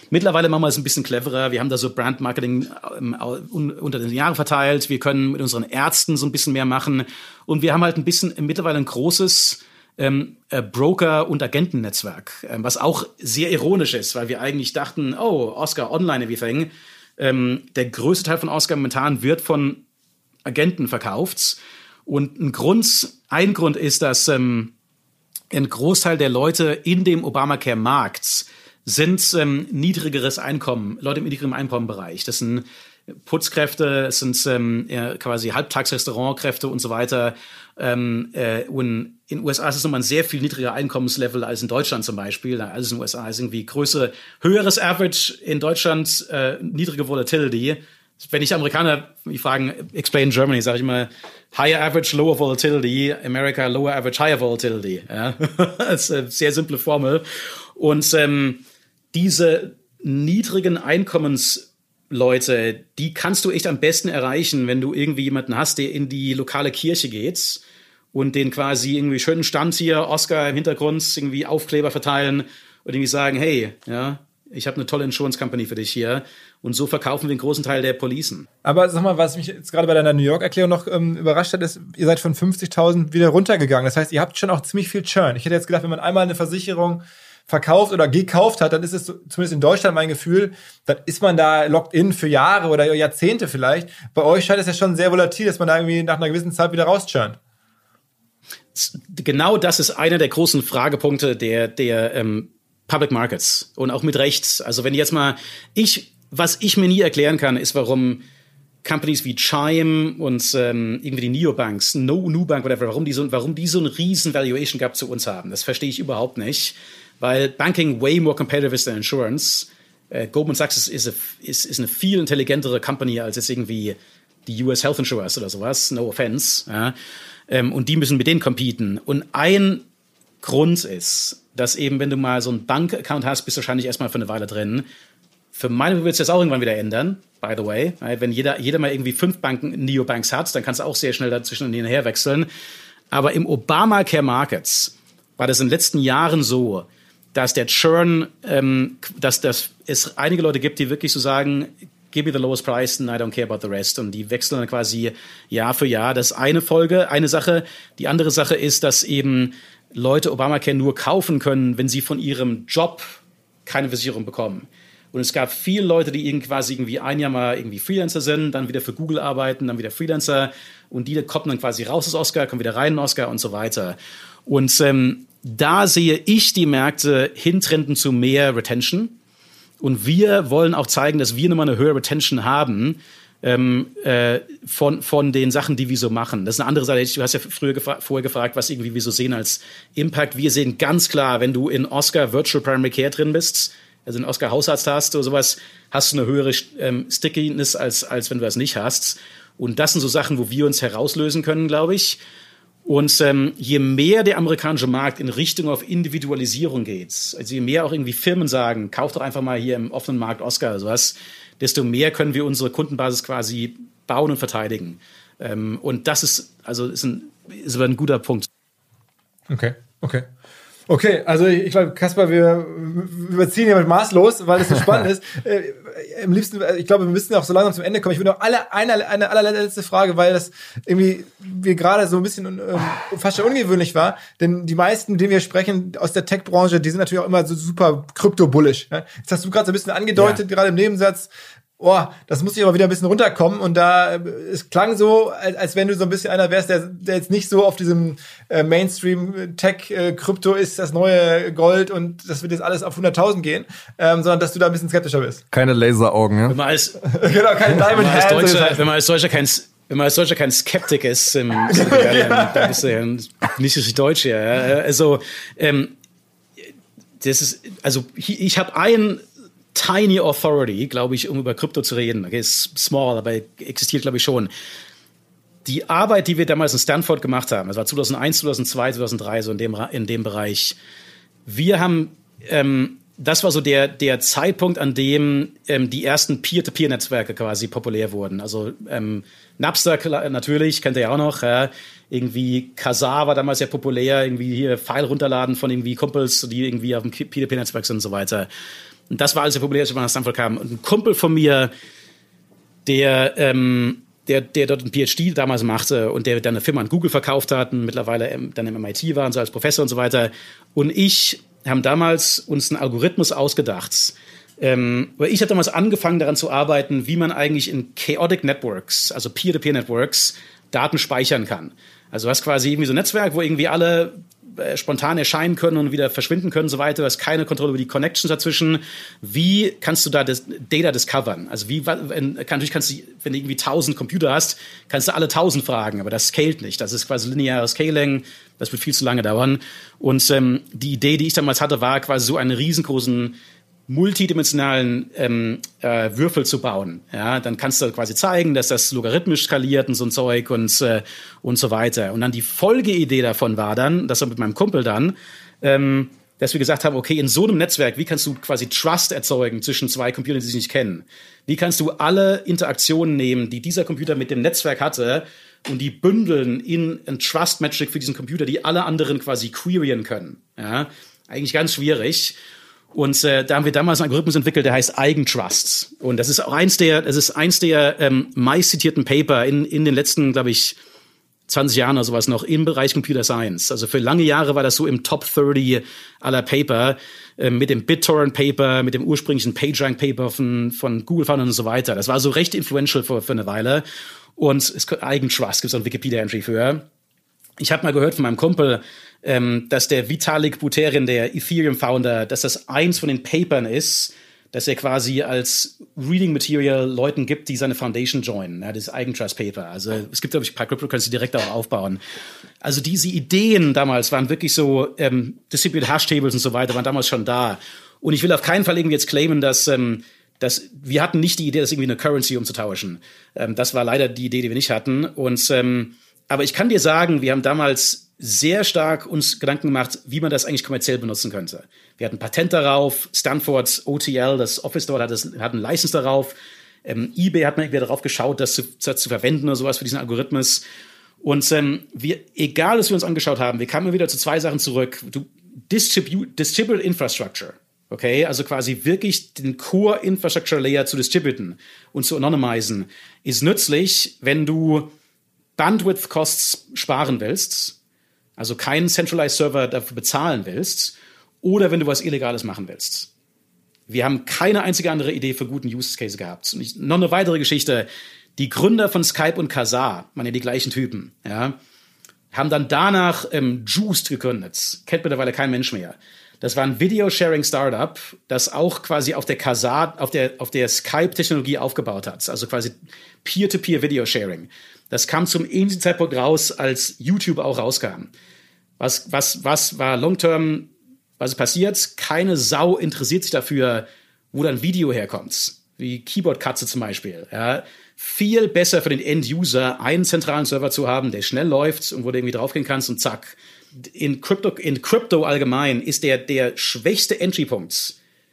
Mittlerweile machen wir es ein bisschen cleverer. Wir haben da so Brand-Marketing ähm, unter den Jahren verteilt. Wir können mit unseren Ärzten so ein bisschen mehr machen. Und wir haben halt ein bisschen mittlerweile ein großes ähm, äh, Broker- und Agentennetzwerk, ähm, was auch sehr ironisch ist, weil wir eigentlich dachten, oh, Oscar Online Everything. Ähm, der größte Teil von Oscar momentan wird von Agenten verkauft. Und ein Grund, ein Grund ist, dass ähm, ein Großteil der Leute in dem Obamacare-Markt sind ähm, niedrigeres Einkommen, Leute im niedrigeren Einkommenbereich. Das sind Putzkräfte, es sind ähm, quasi Halbtagsrestaurantkräfte und so weiter. Ähm, äh, und in den U S A ist es nochmal ein sehr viel niedriger Einkommenslevel als in Deutschland zum Beispiel. Also in den U S A ist irgendwie größere, höheres Average, in Deutschland äh, niedrige Volatility. Wenn ich Amerikaner mich fragen, explain Germany, sage ich immer, higher average, lower volatility, America, lower average, higher volatility. Ja? Das ist eine sehr simple Formel. Und ähm, diese niedrigen Einkommensleute, die kannst du echt am besten erreichen, wenn du irgendwie jemanden hast, der in die lokale Kirche geht und den quasi irgendwie schönen Stand hier, Oscar im Hintergrund, irgendwie Aufkleber verteilen und irgendwie sagen, hey, ja, ich habe eine tolle Insurance Company für dich hier. Und so verkaufen wir den großen Teil der Policen. Aber sag mal, was mich jetzt gerade bei deiner New York-Erklärung noch ähm, überrascht hat, ist, ihr seid von fünfzigtausend wieder runtergegangen. Das heißt, ihr habt schon auch ziemlich viel Churn. Ich hätte jetzt gedacht, wenn man einmal eine Versicherung verkauft oder gekauft hat, dann ist es so, zumindest in Deutschland mein Gefühl, dann ist man da locked in für Jahre oder Jahrzehnte vielleicht. Bei euch scheint es ja schon sehr volatil, dass man da irgendwie nach einer gewissen Zeit wieder rauschurnt. Genau das ist einer der großen Fragepunkte der, der ähm, Public Markets und auch mit Recht. Also wenn jetzt mal, ich, was ich mir nie erklären kann, ist, warum Companies wie Chime und ähm, irgendwie die Neobanks, No, Nubank, whatever, warum die so, warum die so einen riesen Valuation Gap zu uns haben. Das verstehe ich überhaupt nicht, weil Banking way more competitive is than Insurance. Äh, Goldman Sachs ist, ist, ist, ist eine viel intelligentere Company als jetzt irgendwie die U S Health Insurers oder sowas. No offense. Ja. Ähm, und die müssen mit denen competen. Und ein Grund ist, dass eben, wenn du mal so einen Bankaccount hast, bist du wahrscheinlich erstmal für eine Weile drin. Für meine wird es jetzt auch irgendwann wieder ändern, by the way. Wenn jeder, jeder mal irgendwie fünf Banken, Neobanks hat, dann kannst du auch sehr schnell dazwischen und hinterher wechseln. Aber im Obamacare Markets war das in den letzten Jahren so, dass der Churn, ähm, dass, dass es einige Leute gibt, die wirklich so sagen, give me the lowest price and I don't care about the rest. Und die wechseln dann quasi Jahr für Jahr. Das ist eine Folge, eine Sache. Die andere Sache ist, dass eben Leute Obamacare nur kaufen können, wenn sie von ihrem Job keine Versicherung bekommen. Und es gab viele Leute, die irgendwie quasi irgendwie ein Jahr mal irgendwie Freelancer sind, dann wieder für Google arbeiten, dann wieder Freelancer und die kommen dann quasi raus aus Oscar, kommen wieder rein in Oscar und so weiter. Und ähm, da sehe ich die Märkte hintrenden zu mehr Retention. Und wir wollen auch zeigen, dass wir nochmal eine höhere Retention haben, Ähm, äh, von von den Sachen, die wir so machen. Das ist eine andere Sache. Du hast ja früher gefra- vorher gefragt, was irgendwie wir so sehen als Impact. Wir sehen ganz klar, wenn du in Oscar Virtual Primary Care drin bist, also in Oscar Hausarzt hast oder sowas, hast du eine höhere ähm, Stickiness, als als wenn du das nicht hast. Und das sind so Sachen, wo wir uns herauslösen können, glaube ich. Und ähm, je mehr der amerikanische Markt in Richtung auf Individualisierung geht, also je mehr auch irgendwie Firmen sagen, kauf doch einfach mal hier im offenen Markt Oscar oder sowas, desto mehr können wir unsere Kundenbasis quasi bauen und verteidigen. Ähm, und das ist, also ist, ein, ist aber ein guter Punkt. Okay, okay. Okay, also ich, ich glaube, Kaspar, wir überziehen hier maßlos, weil es so spannend ist. Äh, am liebsten, ich glaube, wir müssen auch so langsam zum Ende kommen. Ich würde noch alle, eine, eine allerletzte Frage, weil das irgendwie wir gerade so ein bisschen ähm, fast schon ungewöhnlich war. Denn die meisten, mit denen wir sprechen aus der Tech-Branche, die sind natürlich auch immer so super krypto-bullish. Ja? Jetzt hast du gerade so ein bisschen angedeutet, ja, gerade im Nebensatz, oh, das muss ich aber wieder ein bisschen runterkommen. Und da, es klang so, als, als wenn du so ein bisschen einer wärst, der, der jetzt nicht so auf diesem äh, Mainstream-Tech-Krypto äh, ist, das neue Gold und das wird jetzt alles auf hunderttausend gehen, ähm, sondern dass du da ein bisschen skeptischer bist. Keine Laseraugen, ja? Wenn man als, genau, keine Diamond Hands. Hands. Wenn man als Deutscher kein, wenn man als Deutscher kein Skeptik ist, im, ja, dann bist du ja nicht richtig Deutsch, ja. Also, ähm, das ist, also, ich habe einen tiny authority, glaube ich, um über Krypto zu reden. Okay, ist small, aber existiert, glaube ich, schon. Die Arbeit, die wir damals in Stanford gemacht haben, das war zweitausendeins, zweitausendzwei, zweitausenddrei, so in dem, in dem Bereich. Wir haben, ähm, das war so der, der Zeitpunkt, an dem ähm, die ersten Peer-to-Peer-Netzwerke quasi populär wurden. Also ähm, Napster natürlich, kennt ihr ja auch noch. Ja. Irgendwie Kazaa war damals sehr populär, irgendwie hier File runterladen von irgendwie Kumpels, die irgendwie auf dem Peer-to-Peer-Netzwerk sind und so weiter. Und das war alles sehr populär, als ich nach Stanford kam. Und ein Kumpel von mir, der, ähm, der, der dort einen P H D damals machte und der dann eine Firma an Google verkauft hat und mittlerweile dann im M I T war und so als Professor und so weiter. Und ich haben damals uns einen Algorithmus ausgedacht. Ähm, weil ich habe damals angefangen, daran zu arbeiten, wie man eigentlich in Chaotic Networks, also Peer-to-Peer-Networks, Daten speichern kann. Also du hast quasi irgendwie so ein Netzwerk, wo irgendwie alle äh, spontan erscheinen können und wieder verschwinden können und so weiter. Du hast keine Kontrolle über die Connections dazwischen. Wie kannst du da das Data discovern? Also wie, wenn, natürlich kannst du, wenn du irgendwie tausend Computer hast, kannst du alle tausend fragen, aber das scaled nicht. Das ist quasi lineares Scaling. Das wird viel zu lange dauern. Und ähm, die Idee, die ich damals hatte, war quasi so einen riesengroßen multidimensionalen ähm, äh, Würfel zu bauen. Ja, dann kannst du quasi zeigen, dass das logarithmisch skaliert und so ein Zeug und äh, und so weiter. Und dann die Folgeidee davon war dann, das war mit meinem Kumpel dann, ähm, dass wir gesagt haben, okay, in so einem Netzwerk, wie kannst du quasi Trust erzeugen zwischen zwei Computern, die sich nicht kennen? Wie kannst du alle Interaktionen nehmen, die dieser Computer mit dem Netzwerk hatte, und die bündeln in ein Trust-Metric für diesen Computer, die alle anderen quasi queryen können? Ja, eigentlich ganz schwierig. Und äh, da haben wir damals einen Algorithmus entwickelt, der heißt Eigentrust. Und das ist auch eins der, das ist eins der ähm, meist zitierten Paper in in den letzten, glaube ich, zwanzig Jahren oder sowas noch im Bereich Computer Science. Also für lange Jahre war das so im Top dreißig aller Paper, äh, mit dem BitTorrent-Paper, mit dem ursprünglichen PageRank-Paper von von Google-Foundern und so weiter. Das war so recht influential für, für eine Weile. Und es, Eigentrust, gibt es auch ein Wikipedia-Entry für. Ich habe mal gehört von meinem Kumpel, ähm, dass der Vitalik Buterin, der Ethereum-Founder, dass das eins von den Papern ist, dass er quasi als Reading Material Leuten gibt, die seine Foundation joinen, ja, das Eigentrust-Paper. Also es gibt, glaube ich, ein paar Cryptocurrency direkt auch aufbauen. Also diese Ideen damals waren wirklich so, ähm, Distributed Hash-Tables und so weiter waren damals schon da. Und ich will auf keinen Fall irgendwie jetzt claimen, dass ähm, dass wir hatten nicht die Idee, das irgendwie eine Currency umzutauschen. Ähm, das war leider die Idee, die wir nicht hatten. Und ähm, aber ich kann dir sagen, wir haben damals sehr stark uns Gedanken gemacht, wie man das eigentlich kommerziell benutzen könnte. Wir hatten Patent darauf, Stanford O T L, das Office dort hat, das, hat einen License darauf. Ähm, eBay hat mal wieder darauf geschaut, das zu, das zu verwenden oder sowas für diesen Algorithmus. Und ähm, wir, egal, was wir uns angeschaut haben, wir kamen wieder zu zwei Sachen zurück. Du, Distribu- Distributed Infrastructure. Okay, also quasi wirklich den Core Infrastructure Layer zu distributen und zu anonymisieren, ist nützlich, wenn du Bandwidth Costs sparen willst, also keinen Centralized Server dafür bezahlen willst, oder wenn du was Illegales machen willst. Wir haben keine einzige andere Idee für guten Use Case gehabt. Und ich, noch eine weitere Geschichte. Die Gründer von Skype und Kazaa, man ja die gleichen Typen, ja, haben dann danach ähm, Juiced gegründet. Kennt mittlerweile kein Mensch mehr. Das war ein Video-Sharing-Startup, das auch quasi auf der Kazaa, auf der, auf der Skype-Technologie aufgebaut hat. Also quasi Peer-to-Peer-Video-Sharing. Das kam zum ähnlichen Zeitpunkt raus, als YouTube auch rauskam. Was, was, was war long-term, was ist passiert? Keine Sau interessiert sich dafür, wo dann Video herkommt. Wie Keyboard-Katze zum Beispiel. Ja. Viel besser für den End-User, einen zentralen Server zu haben, der schnell läuft und wo du irgendwie draufgehen kannst und zack. In Crypto, in Crypto allgemein ist der, der schwächste Entry-Punkt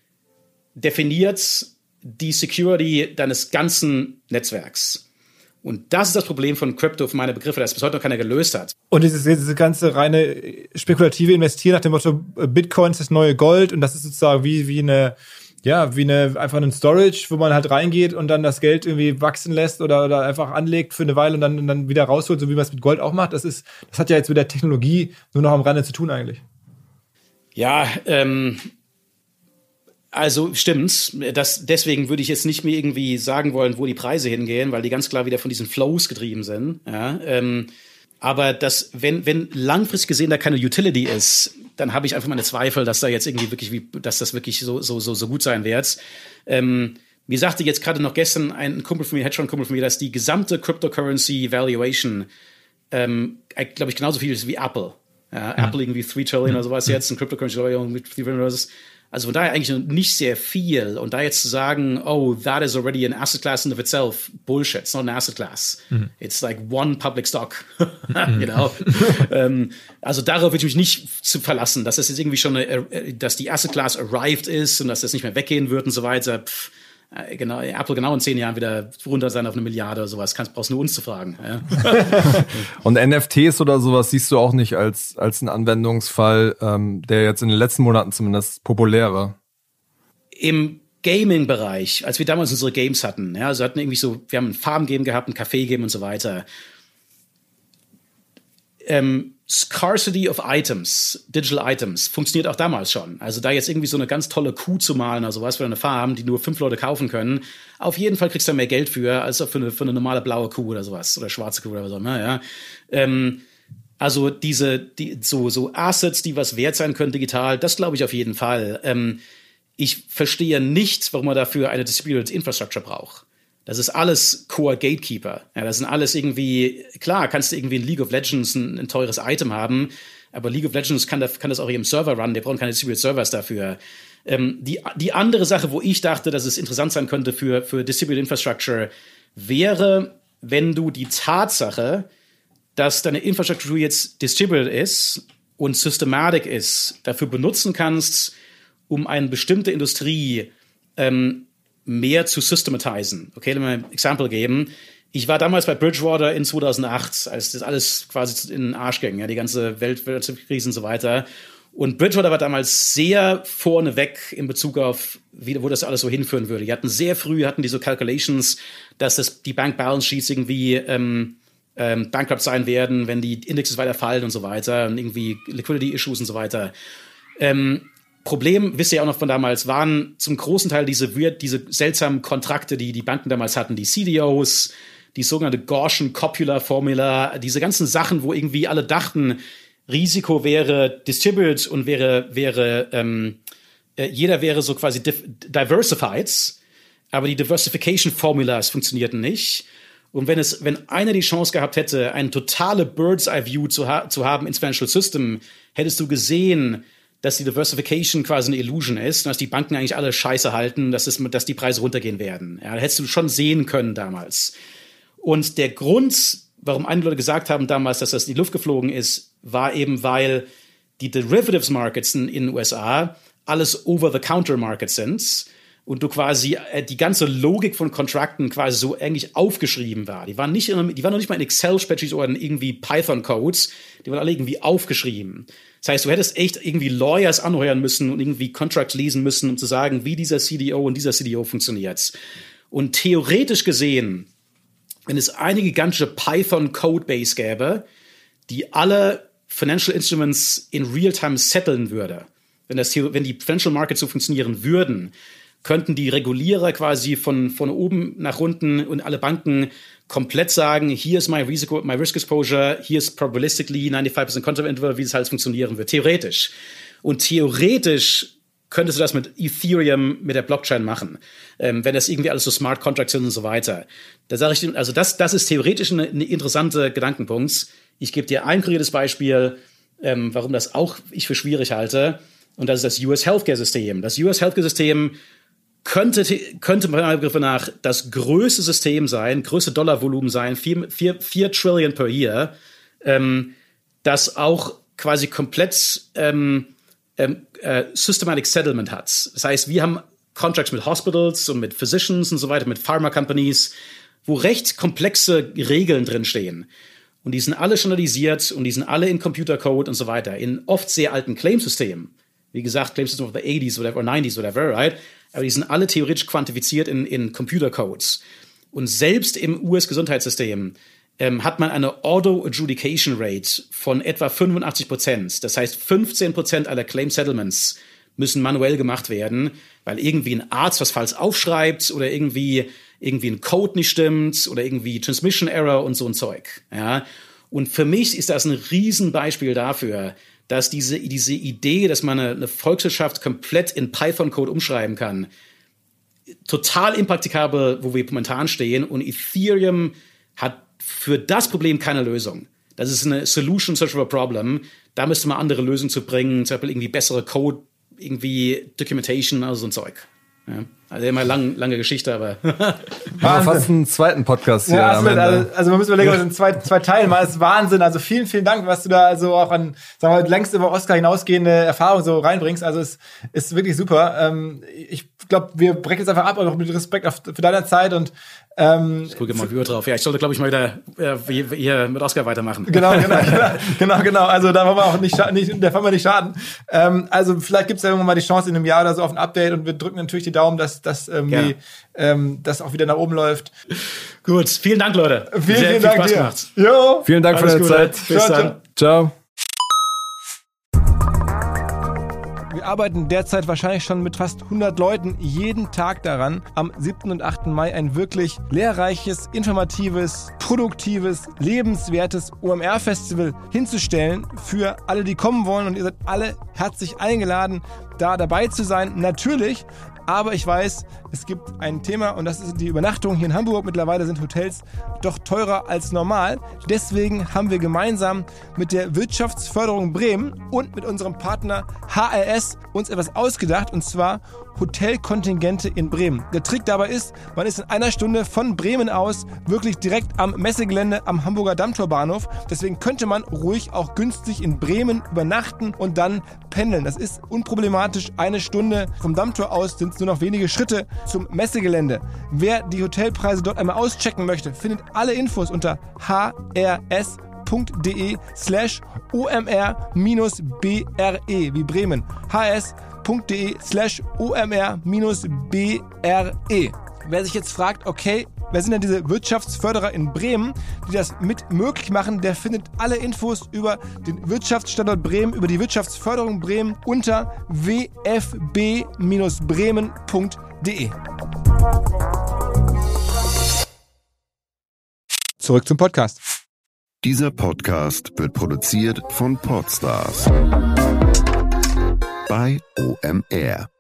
definiert die Security deines ganzen Netzwerks. Und das ist das Problem von Crypto, für meine Begriffe, das bis heute noch keiner gelöst hat. Und dieses, diese ganze reine spekulative Investieren nach dem Motto, Bitcoin ist das neue Gold und das ist sozusagen wie, wie eine, ja, wie eine, einfach ein Storage, wo man halt reingeht und dann das Geld irgendwie wachsen lässt oder, oder einfach anlegt für eine Weile und dann, und dann wieder rausholt, so wie man es mit Gold auch macht. Das ist, das hat ja jetzt mit der Technologie nur noch am Rande zu tun eigentlich. Ja, ähm, also stimmt. Das, deswegen würde ich jetzt nicht mehr irgendwie sagen wollen, wo die Preise hingehen, weil die ganz klar wieder von diesen Flows getrieben sind. Ja, ähm, aber das, wenn, wenn langfristig gesehen da keine Utility ist, dann habe ich einfach meine Zweifel, dass da jetzt irgendwie wirklich, wie, dass das wirklich so, so, so, so gut sein wird. Ähm, mir sagte jetzt gerade noch gestern ein Kumpel von mir, Hedgefonds-Kumpel von mir, dass die gesamte Cryptocurrency Valuation, ähm, glaube ich, genauso viel ist wie Apple. Ja, mhm. Apple irgendwie drei Trillion oder sowas jetzt, ein Cryptocurrency Valuation mit drei Trillion oder so. Also von daher eigentlich nicht sehr viel. Und da jetzt zu sagen, oh, that is already an asset class in of itself, Bullshit. It's not an asset class. Mhm. It's like one public stock. you know? ähm, also darauf würde ich mich nicht zu verlassen, dass das jetzt irgendwie schon, eine, dass die asset class arrived ist und dass das nicht mehr weggehen wird und so weiter. Pff, genau, Apple genau in zehn Jahren wieder runter sein auf eine Milliarde oder sowas. Kannst, brauchst nur uns zu fragen. Ja? Und N F Ts oder sowas siehst du auch nicht als, als einen Anwendungsfall, ähm, der jetzt in den letzten Monaten zumindest populär war? im Gaming-Bereich, als wir damals unsere Games hatten, ja, also hatten irgendwie so, wir haben ein Farm-Game gehabt, ein Café-Game und so weiter. Ähm, Scarcity of Items, Digital Items, funktioniert auch damals schon. Also da jetzt irgendwie so eine ganz tolle Kuh zu malen, also was für eine Farm, die nur fünf Leute kaufen können, auf jeden Fall kriegst du mehr Geld für, als für eine, für eine normale blaue Kuh oder sowas, oder schwarze Kuh oder was auch immer, ja. Ähm, also diese, die, so, so Assets, die was wert sein können digital, das glaube ich auf jeden Fall. Ähm, ich verstehe nicht, warum man dafür eine Distributed Infrastructure braucht. Das ist alles Core Gatekeeper. Ja, das sind alles irgendwie, klar, kannst du irgendwie in League of Legends ein, ein teures Item haben, aber League of Legends kann, da, kann das auch im Server runnen, wir brauchen keine Distributed Servers dafür. Ähm, die, die andere Sache, wo ich dachte, dass es interessant sein könnte für, für Distributed Infrastructure, wäre, wenn du die Tatsache, dass deine Infrastruktur jetzt distributed ist und systematic ist, dafür benutzen kannst, um eine bestimmte Industrie ähm, mehr zu systematisieren. Okay, lass mal ein Exempel geben. Ich war damals bei Bridgewater in zweitausendacht, als das alles quasi in den Arsch ging, ja, die ganze Weltwirtschaftskrise und so weiter. Und Bridgewater war damals sehr vorneweg in Bezug auf, wie, wo das alles so hinführen würde. Die hatten sehr früh, hatten die so Calculations, dass das, die Bank Balance Sheets irgendwie ähm, ähm, bankrupt sein werden, wenn die Indexes weiter fallen und so weiter und irgendwie Liquidity Issues und so weiter. Ähm, Problem, wisst ihr auch noch von damals, waren zum großen Teil diese, diese seltsamen Kontrakte, die die Banken damals hatten, die C D Os, die sogenannte Gaussian Copula Formula, diese ganzen Sachen, wo irgendwie alle dachten, Risiko wäre distributed und wäre, wäre, ähm, äh, jeder wäre so quasi diversified, aber die Diversification Formulas funktionierten nicht. Und wenn es, wenn einer die Chance gehabt hätte, eine totale Bird's Eye View zu, ha- zu haben ins Financial System, hättest du gesehen, dass die Diversification quasi eine Illusion ist, dass die Banken eigentlich alle Scheiße halten, dass, es, dass die Preise runtergehen werden. Ja, hättest du schon sehen können damals. Und der Grund, warum einige Leute gesagt haben damals, dass das in die Luft geflogen ist, war eben, weil die Derivatives Markets in den U S A alles Over-the-Counter-Markets sind und du quasi äh, die ganze Logik von Kontrakten quasi so eigentlich aufgeschrieben war. Die waren nicht, in, die waren noch nicht mal in Excel-Spreadsheets oder in irgendwie Python-Codes, die waren alle irgendwie aufgeschrieben. Das heißt, du hättest echt irgendwie Lawyers anheuern müssen und irgendwie Contracts lesen müssen, um zu sagen, wie dieser C D O und dieser C D O funktioniert. Und theoretisch gesehen, wenn es eine gigantische Python-Codebase gäbe, die alle Financial Instruments in Real-Time setteln würde, wenn, das, wenn die Financial Markets so funktionieren würden, könnten die Regulierer quasi von, von oben nach unten und alle Banken komplett sagen, hier ist mein Risiko, my Risk Exposure, hier ist probabilistically ninety-five percent Contract Interval, wie das halt funktionieren wird, theoretisch. Und theoretisch könntest du das mit Ethereum, mit der Blockchain machen, ähm, wenn das irgendwie alles so Smart Contracts sind und so weiter. Da sage ich, also das, das ist theoretisch eine, eine interessante Gedankenpunkt. Ich gebe dir ein konkretes Beispiel, ähm, warum das auch ich für schwierig halte. Und das ist das U S Healthcare System. Das U S Healthcare System könnte, könnte meiner Begriffe nach das größte System sein, größte Dollarvolumen sein, vier, vier, vier Trillion per year, ähm, das auch quasi komplett ähm, ähm, äh, Systematic Settlement hat. Das heißt, wir haben Contracts mit Hospitals und mit Physicians und so weiter, mit Pharma Companies, wo recht komplexe Regeln drinstehen. Und die sind alle standardisiert und die sind alle in Computercode und so weiter, in oft sehr alten Claimsystemen. Wie gesagt, Claimsystem of the eighties oder nineties, whatever, right? Aber die sind alle theoretisch quantifiziert in, in Computercodes. Und selbst im U S-Gesundheitssystem ähm, hat man eine Auto-Adjudication Rate von etwa fünfundachtzig Prozent. Das heißt, fünfzehn Prozent aller Claim-Settlements müssen manuell gemacht werden, weil irgendwie ein Arzt was falsch aufschreibt oder irgendwie, irgendwie ein Code nicht stimmt oder irgendwie Transmission Error und so ein Zeug. Ja? Und für mich ist das ein Riesenbeispiel dafür, dass diese, diese Idee, dass man eine, eine Volkswirtschaft komplett in Python-Code umschreiben kann, total impraktikabel, wo wir momentan stehen. Und Ethereum hat für das Problem keine Lösung. Das ist eine Solution search for a problem. Da müsste man andere Lösungen zu bringen, zum Beispiel irgendwie bessere Code, irgendwie Documentation, also so ein Zeug. Ja. Also immer lang, lange Geschichte, aber aber fast einen zweiten Podcast hier. Ja, am absolut. Ende. Also, also man muss überlegen, was in zwei, zwei Teilen mal. Das ist Wahnsinn. Also vielen, vielen Dank, was du da also auch an, sagen wir mal, längst über Oscar hinausgehende Erfahrung so reinbringst. Also es ist wirklich super. Ähm, ich glaube, wir brechen jetzt einfach ab, auch mit Respekt auf, für deine Zeit und Ähm, ich gucke mal Uhr drauf. Ja, ich sollte, glaube ich, mal wieder äh, hier mit Oscar weitermachen. Genau, genau, genau, genau, genau. Also da wollen wir auch nicht, nicht der wollen wir nicht schaden. Ähm, also vielleicht gibt es ja irgendwann mal die Chance in einem Jahr oder so auf ein Update und wir drücken natürlich die Daumen, dass, dass irgendwie ähm, das auch wieder nach oben läuft. Gut, vielen Dank, Leute. Vielen, Sehr vielen viel Dank Spaß dir. gemacht. Jo. Vielen Dank Alles für deine Gute. Zeit. Bis Ciao, dann. Ciao. Wir arbeiten derzeit wahrscheinlich schon mit fast hundert Leuten jeden Tag daran, am siebten und achten Mai ein wirklich lehrreiches, informatives, produktives, lebenswertes O M R-Festival hinzustellen für alle, die kommen wollen. Und ihr seid alle herzlich eingeladen, da dabei zu sein. Natürlich, aber ich weiß, es gibt ein Thema und das ist die Übernachtung hier in Hamburg. Mittlerweile sind Hotels doch teurer als normal. Deswegen haben wir gemeinsam mit der Wirtschaftsförderung Bremen und mit unserem Partner H R S uns etwas ausgedacht, und zwar Hotelkontingente in Bremen. Der Trick dabei ist, man ist in einer Stunde von Bremen aus wirklich direkt am Messegelände am Hamburger Dammtorbahnhof. Deswegen könnte man ruhig auch günstig in Bremen übernachten und dann pendeln. Das ist unproblematisch. Eine Stunde vom Dammtor aus sind es nur noch wenige Schritte zum Messegelände. Wer die Hotelpreise dort einmal auschecken möchte, findet alle Infos unter hrs.de slash omr minus bre wie Bremen. hrs.de slash omr minus bre. Wer sich jetzt fragt, okay, wer sind denn diese Wirtschaftsförderer in Bremen, die das mit möglich machen, der findet alle Infos über den Wirtschaftsstandort Bremen, über die Wirtschaftsförderung Bremen unter w f b dash bremen punkt de. Zurück zum Podcast. Dieser Podcast wird produziert von Podstars bei O M R.